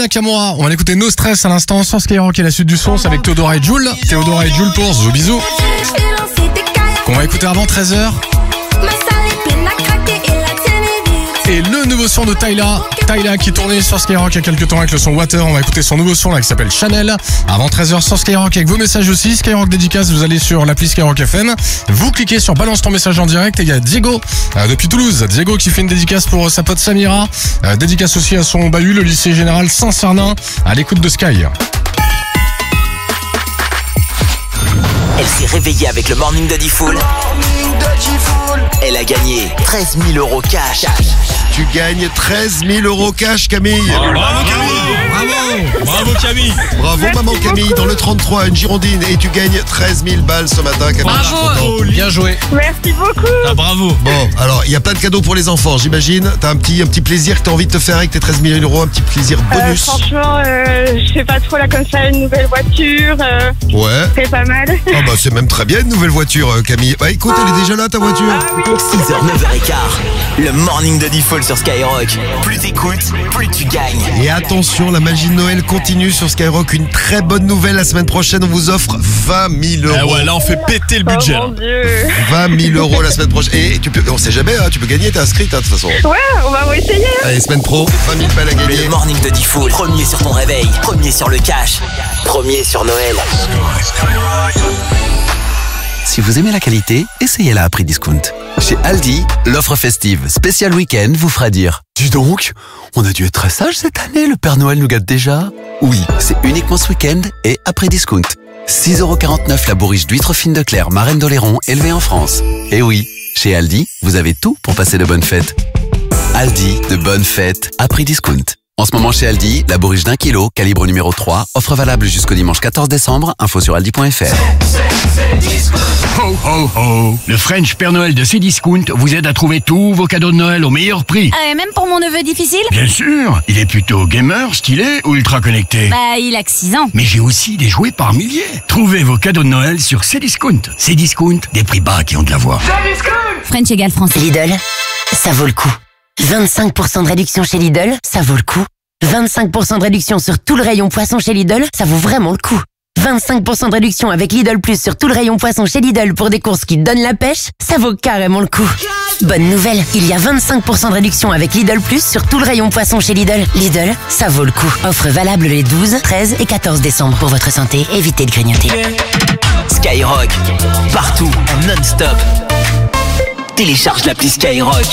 Speaker 1: Nakamura. On va l'écouter No Stress à l'instant sur Skyrock et la suite du son, c'est avec Théodora et Jules. Théodora et Jules pour Zo Bisous. Qu'on va écouter avant treize heures. Et le nouveau son de Tyla, Tyla qui tournait sur Skyrock il y a quelques temps avec le son Water. On va écouter son nouveau son là qui s'appelle Chanel. Avant treize heures sur Skyrock avec vos messages aussi. Skyrock dédicace, vous allez sur l'appli Skyrock F M. Vous cliquez sur balance ton message en direct et il y a Diego euh, depuis Toulouse. Diego qui fait une dédicace pour sa pote Samira. Euh, dédicace aussi à son bahut, le lycée général Saint-Cernin, à l'écoute de Sky.
Speaker 20: Elle s'est réveillée avec le Morning de Diffoul. Elle a gagné treize mille euros cash.
Speaker 14: Tu gagnes treize mille euros cash, Camille.
Speaker 15: Oh, bravo Camille. Bravo. Bravo Camille.
Speaker 14: Bravo maman Camille, dans le trente-trois, une girondine. Et tu gagnes treize mille balles ce matin, Camille.
Speaker 15: Bravo. Bien joué.
Speaker 17: Merci beaucoup.
Speaker 15: Ah, bravo.
Speaker 14: Bon, alors, il y a plein de cadeaux pour les enfants, j'imagine. T'as un petit, un petit plaisir que t'as envie de te faire avec tes treize mille euros, un petit plaisir bonus.
Speaker 17: Euh, franchement, euh, je sais pas trop là comme ça, une nouvelle voiture. Euh,
Speaker 14: ouais.
Speaker 17: C'est pas mal.
Speaker 14: Ah bah c'est même très bien une nouvelle voiture, euh, Camille. Bah écoute, elle est déjà là ta voiture.
Speaker 17: Ah, oui.
Speaker 20: six heures, neuf heures quinze. Le Morning de Diffoul sur Skyrock. Plus t'écoutes, plus tu gagnes.
Speaker 14: Et attention, la magie de Noël continue sur Skyrock. Une très bonne nouvelle, la semaine prochaine, on vous offre vingt mille euros.
Speaker 15: Ah ouais, là on fait péter le budget.
Speaker 17: Oh mon Dieu.
Speaker 14: vingt mille euros la semaine prochaine. Et tu peux, on sait jamais, hein, tu peux gagner, t'es inscrite hein, de toute façon.
Speaker 17: Ouais, on va essayer. Hein.
Speaker 14: Allez, semaine pro, vingt mille balles à gagner.
Speaker 20: Le Morning de Diffoul. Premier sur ton réveil, premier sur le cash, premier sur Noël.
Speaker 18: Si vous aimez la qualité, essayez-la à prix discount. Chez Aldi, l'offre festive spécial week-end vous fera dire « Dis donc, on a dû être très sage cette année, le Père Noël nous gâte déjà ?» Oui, c'est uniquement ce week-end et à prix discount. six euros quarante-neuf la bourriche d'huîtres fines de Claire Marraine d'Oléron élevée en France. Et oui, chez Aldi, vous avez tout pour passer de bonnes fêtes. Aldi, de bonnes fêtes à prix discount. En ce moment chez Aldi, la bourriche d'un kilo, calibre numéro trois, offre valable jusqu'au dimanche quatorze décembre, info sur aldi point f r.
Speaker 19: Ho ho ho! Le French Père Noël de Cdiscount vous aide à trouver tous vos cadeaux de Noël au meilleur prix.
Speaker 21: Euh, même pour mon neveu difficile?
Speaker 19: Bien sûr! Il est plutôt gamer, stylé ou ultra connecté?
Speaker 21: Bah, il a que six ans.
Speaker 19: Mais j'ai aussi des jouets par milliers. Trouvez vos cadeaux de Noël sur Cdiscount. Cdiscount, des prix bas qui ont de la voix.
Speaker 21: French égale français.
Speaker 2: Lidl, ça vaut le coup. vingt-cinq pour cent de réduction chez Lidl, ça vaut le coup. vingt-cinq pour cent de réduction sur tout le rayon poisson chez Lidl, ça vaut vraiment le coup. vingt-cinq pour cent de réduction avec Lidl Plus sur tout le rayon poisson chez Lidl pour des courses qui donnent la pêche, ça vaut carrément le coup. Bonne nouvelle, il y a vingt-cinq pour cent de réduction avec Lidl Plus sur tout le rayon poisson chez Lidl. Lidl, ça vaut le coup. Offre valable les douze, treize et quatorze décembre. Pour votre santé, évitez de grignoter.
Speaker 20: Skyrock, partout, en non-stop. Télécharge l'appli Skyrock.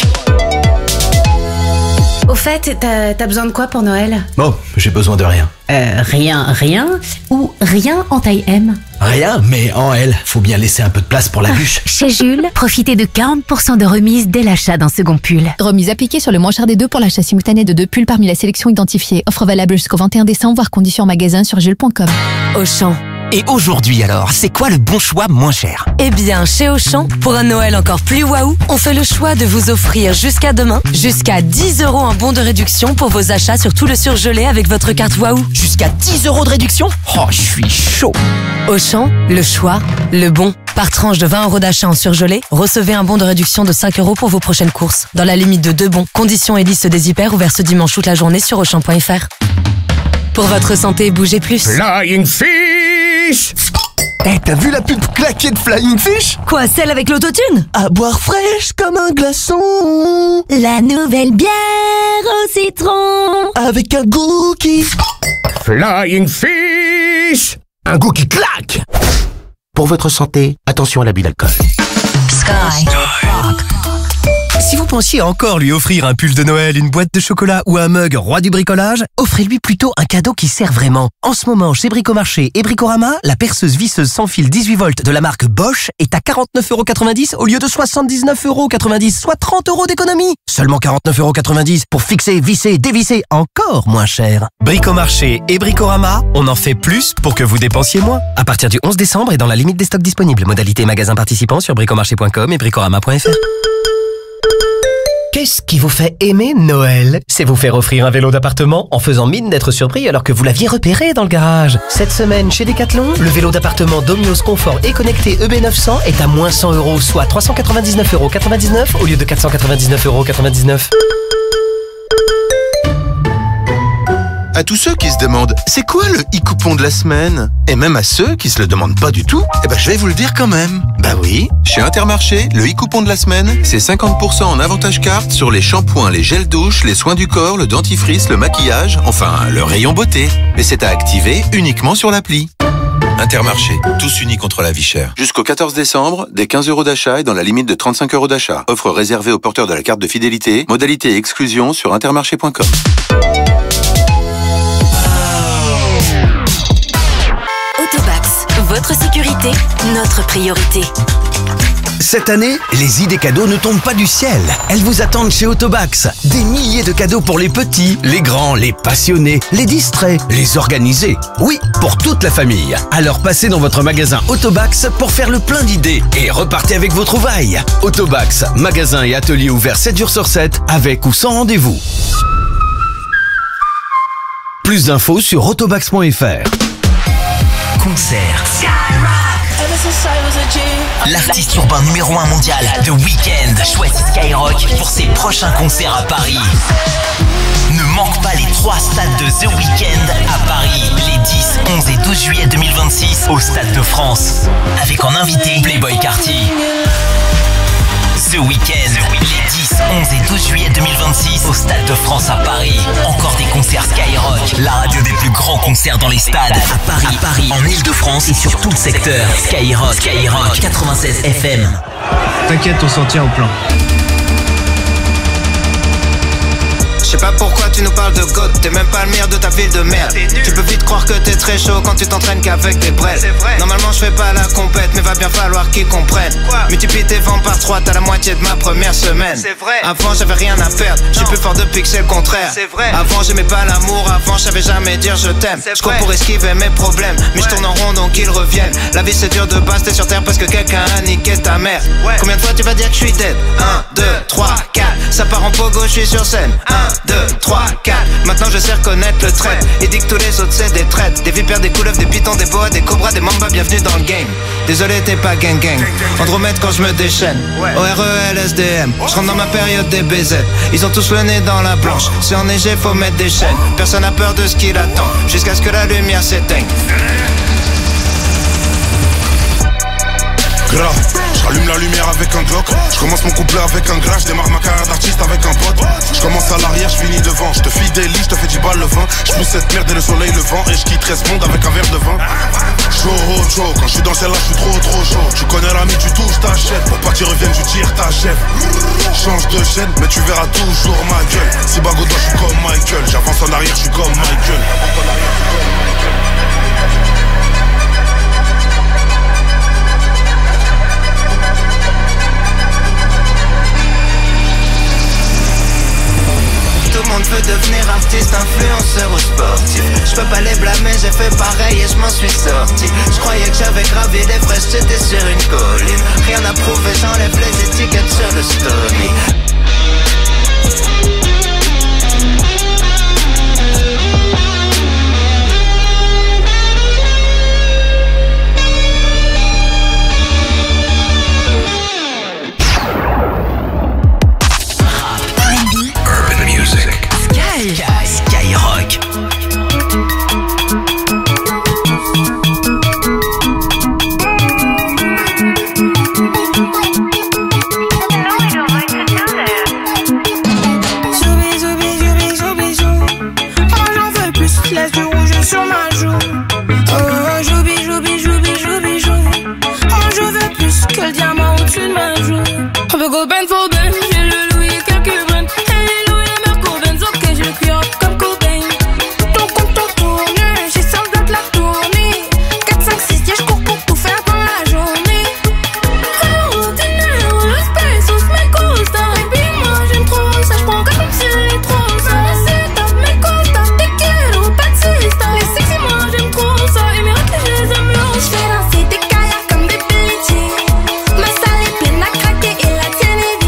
Speaker 21: Au fait, t'as, t'as besoin de quoi pour Noël?
Speaker 22: Bon, j'ai besoin de rien.
Speaker 21: Euh, rien, rien ou rien en taille M?
Speaker 22: Rien, mais en L. Faut bien laisser un peu de place pour la bûche.
Speaker 21: Chez Jules, profitez de quarante pour cent de remise dès l'achat d'un second pull.
Speaker 23: Remise appliquée sur le moins cher des deux pour l'achat simultané de deux pulls parmi la sélection identifiée. Offre valable jusqu'au vingt et un décembre, voire conditions en magasin sur jules point com.
Speaker 25: Auchan.
Speaker 20: Et aujourd'hui alors, c'est quoi le bon choix moins cher?
Speaker 25: Eh bien, chez Auchan, pour un Noël encore plus waouh, on fait le choix de vous offrir jusqu'à demain, jusqu'à dix euros en bon de réduction pour vos achats sur tout le surgelé avec votre carte waouh.
Speaker 20: Jusqu'à dix euros de réduction? Oh, je suis chaud.
Speaker 25: Auchan, le choix, le bon. Par tranche de vingt euros d'achat en surgelé, recevez un bon de réduction de cinq euros pour vos prochaines courses. Dans la limite de deux bons. Conditions et liste des hyper ouverts ce dimanche toute la journée sur auchan point f r. Pour votre santé, bougez plus.
Speaker 22: Flying Fish! Eh, t'as vu la pub claquée de Flying Fish?
Speaker 25: Quoi, celle avec l'autotune?
Speaker 22: À boire fraîche comme un glaçon.
Speaker 21: La nouvelle bière au citron.
Speaker 22: Avec un goût qui... Flying Fish! Un goût qui claque! Pour votre santé, attention à l'abus d'alcool.
Speaker 2: Sky.
Speaker 22: Si vous pensiez encore lui offrir un pull de Noël, une boîte de chocolat ou un mug roi du bricolage, offrez-lui plutôt un cadeau qui sert vraiment. En ce moment, chez Bricomarché et Bricorama, la perceuse visseuse sans fil dix-huit volts de la marque Bosch est à quarante-neuf euros quatre-vingt-dix au lieu de soixante-dix-neuf euros quatre-vingt-dix, soit trente euros d'économie. Seulement quarante-neuf euros quatre-vingt-dix pour fixer, visser, dévisser, encore moins cher. Bricomarché et Bricorama, on en fait plus pour que vous dépensiez moins. À partir du onze décembre et dans la limite des stocks disponibles. Modalité magasin participant sur bricomarché point com et bricorama point f r. Qu'est-ce qui vous fait aimer Noël? C'est vous faire offrir un vélo d'appartement en faisant mine d'être surpris alors que vous l'aviez repéré dans le garage. Cette semaine, chez Decathlon, le vélo d'appartement Domios Confort et connecté E B neuf cents est à moins cent euros, soit trois cent quatre-vingt-dix-neuf euros quatre-vingt-dix-neuf au lieu de quatre cent quatre-vingt-dix-neuf euros quatre-vingt-dix-neuf.
Speaker 3: À tous ceux qui se demandent « C'est quoi le e-coupon de la semaine ?» Et même à ceux qui se le demandent pas du tout, eh ben je vais vous le dire quand même. Bah oui, chez Intermarché, le e-coupon de la semaine, c'est cinquante pour cent en avantage carte sur les shampoings, les gels douche, les soins du corps, le dentifrice, le maquillage, enfin le rayon beauté. Et c'est à activer uniquement sur l'appli. Intermarché, tous unis contre la vie chère. Jusqu'au quatorze décembre, des quinze euros d'achat et dans la limite de trente-cinq euros d'achat. Offre réservée aux porteurs de la carte de fidélité. Modalité et exclusion sur intermarché point com.
Speaker 25: Autobax, votre sécurité, notre priorité.
Speaker 22: Cette année, les idées cadeaux ne tombent pas du ciel. Elles vous attendent chez Autobax. Des milliers de cadeaux pour les petits, les grands, les passionnés, les distraits, les organisés. Oui, pour toute la famille. Alors passez dans votre magasin Autobax pour faire le plein d'idées et repartez avec vos trouvailles. Autobax, magasin et atelier ouverts sept jours sur sept, avec ou sans rendez-vous. Plus d'infos sur autobax point f r.
Speaker 10: Concert. L'artiste urbain numéro un mondial, The Weeknd, choisit Skyrock pour ses prochains concerts à Paris. Ne manque pas les trois stades de The Weeknd à Paris, les dix, onze et douze juillet deux mille vingt-six au Stade de France. Avec en invité Playboi Carti. The Weeknd, les dix, onze et douze juillet deux mille vingt-six au Stade de France à Paris. Encore des concerts Skyrock, la radio des plus grands concerts dans les stades. À Paris, à Paris, en Ile-de-France et sur tout le secteur. Skyrock, Skyrock, quatre-vingt-seize F M.
Speaker 4: T'inquiète, on s'en tient au plan.
Speaker 8: Je sais pas pourquoi tu nous parles de God, t'es même pas le meilleur de ta ville de merde. Tu peux vite croire que t'es très chaud quand tu t'entraînes qu'avec des brels. Normalement je fais pas la compète, mais va bien falloir qu'ils comprennent. Multiplie tes ventes par trois, t'as la moitié de ma première semaine. Avant j'avais rien à perdre, je suis plus fort depuis que c'est le contraire. Avant j'aimais pas l'amour, avant je savais jamais dire je t'aime. Je cours pour esquiver mes problèmes, mais je tourne en rond donc ils reviennent. La vie c'est dur de base, t'es sur terre parce que quelqu'un a niqué ta mère. Combien de fois tu vas dire que je suis dead? un, deux, trois, quatre, ça part en pogo, je suis sur scène. un, deux, trois, quatre, maintenant je sais reconnaître le trait. Il dit que tous les autres c'est des traites. Des vipères, des couleuvres, des pitons, des boas, des cobras, des mambas, bienvenue dans le game. Désolé t'es pas gang gang, Andromède quand je me déchaîne. O R E L S D M, je rentre dans ma période des B Z. Ils ont tous le nez dans la planche, c'est enneigé faut mettre des chaînes. Personne n'a peur de ce qu'il attend, jusqu'à ce que la lumière s'éteigne.
Speaker 13: Grave, j'allume la lumière avec un Glock. Je commence mon couplet avec un gras. Je démarre ma carrière d'artiste avec un pote. Je commence à l'arrière, je finis devant. Je te fidélise, je te fais dix balles le vin. Je pousse cette merde et le soleil le vent. Et je quitterai ce monde avec un verre de vin. Chaud, chaud, quand je suis dans celle-là, je suis trop, trop chaud. Tu connais l'ami, tu touches ta chaîne. Pour pas tu reviennes, tu tires ta chef. Change de chaîne, mais tu verras toujours ma gueule. Si Bagoda, je suis comme Michael. J'avance en arrière, je suis comme Michael.
Speaker 8: Tout le monde veut devenir artiste, influenceur ou sportif. Je peux pas les blâmer, j'ai fait pareil et je m'en suis sorti. Je croyais que j'avais gravi les fraises, j'étais sur une colline. Rien à prouver, j'enlève les étiquettes sur le story.
Speaker 10: Skyrock.
Speaker 16: Zoubi, zoubi, zoubi, zoubi, zou. Oh, j'en veux plus, laisse du rouge sur ma joue. Oh, joubi, joubi, joubi, joubi, jou. Oh, je veux plus que le diamant au-dessus de ma joue. On peut go ben for ben, j'ai le louis et quelques brins. Et les louis et les mercos benz, ok, je le cuis comme Cobain. Ton compte en tourne, j'ai cinq blocs la tournée. quatre, cinq, six, yeah, je cours pour tout faire dans la journée. Oh, dinero, los pesos me gusta. Baby, moi j'aime trop ça, j'prends comme si elle est trop ça. C'est top, me costa, te quiero, patsista. Les sexy, moi j'aime trop ça. Et mes racles, je les aime long. J'fais danser des caillas comme des Billie Jean. Ma salle est pleine à craquer et la tienne est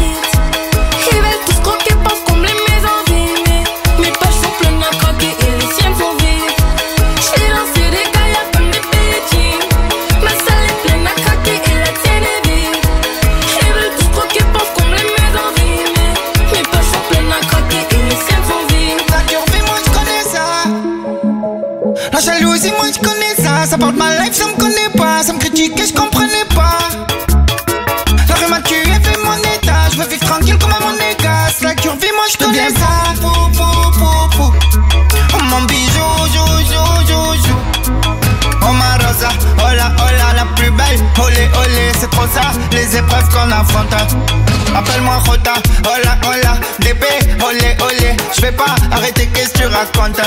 Speaker 5: La jalousie, moi je connais ça. Ça parle de ma life, ça me connaît pas. Ça me critiquait, je comprenais pas. La rue m'a tué, fait mon état. Je veux vivre tranquille comme à mon état. La curvie, moi je connais ça. Pou, pou, pou, pou. Oh mon bijou, jou, jou, jou, jou. Oh ma rosa, hola, hola, la plus belle. Olé, olé, c'est trop ça, les épreuves qu'on affronte. Appelle-moi Jota, hola, hola, D B, olé, olé. J'vais pas arrêter, qu'est-ce que tu racontes?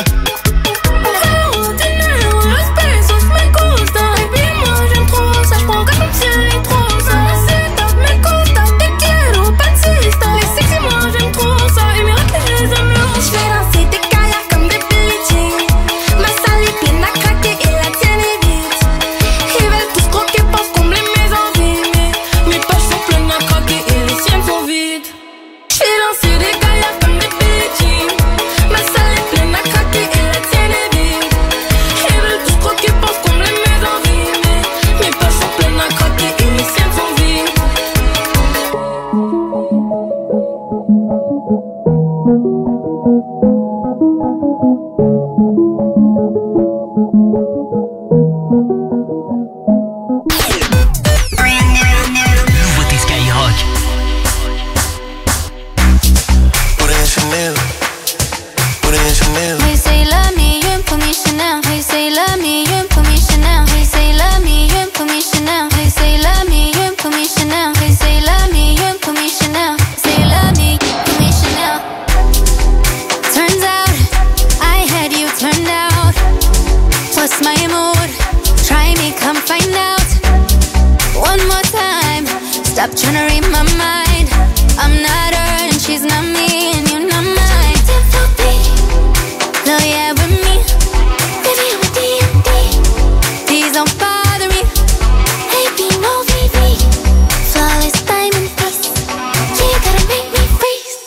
Speaker 6: Stop trying to read my mind. I'm not her and she's not me, and you're not mine. No, yeah, with me. Baby, I'm a D and D. Please don't bother me. Hey, be no V V. Flawless diamond piece. You gotta make me freeze.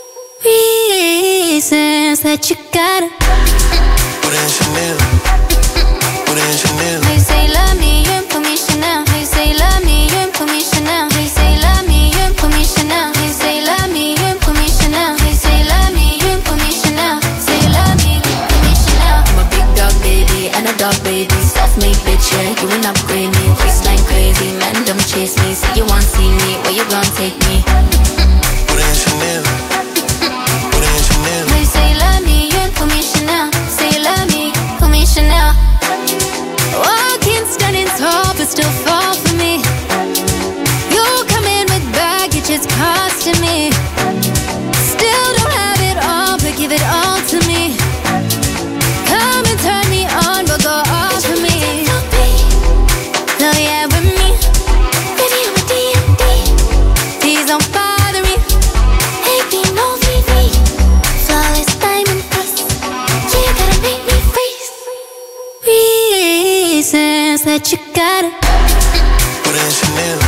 Speaker 6: Reasons that you gotta
Speaker 9: put in Chanel. Put in Chanel.
Speaker 6: They say love me, you put me Chanel. They say love me, you put me Chanel. They say love me, you put me Chanel. They say love me, you put me Chanel. They say love me, you put me Chanel. Say love me, put me Chanel. I'm a big dog baby and a dog baby. Self-made bitch, yeah, you ain't upgrade me. Waistline crazy, man, don't chase me. Say you want see me, where you gon' take me?
Speaker 9: Put in Chanel. Put in Chanel.
Speaker 6: They say love me, you put me Chanel. Say love me, put me Chanel. Walking standing tall, but still fall for me. You come in with baggage, it's costing me. Still don't have it all, but give it all to me. Come and turn me on, but go off for me. No, yeah, with me. Baby, I'm a D and D. Please don't bother me. Hey, be no V V. Flawless diamond piece. You gotta make me freeze. Reasons that you gotta
Speaker 9: put in Chanel.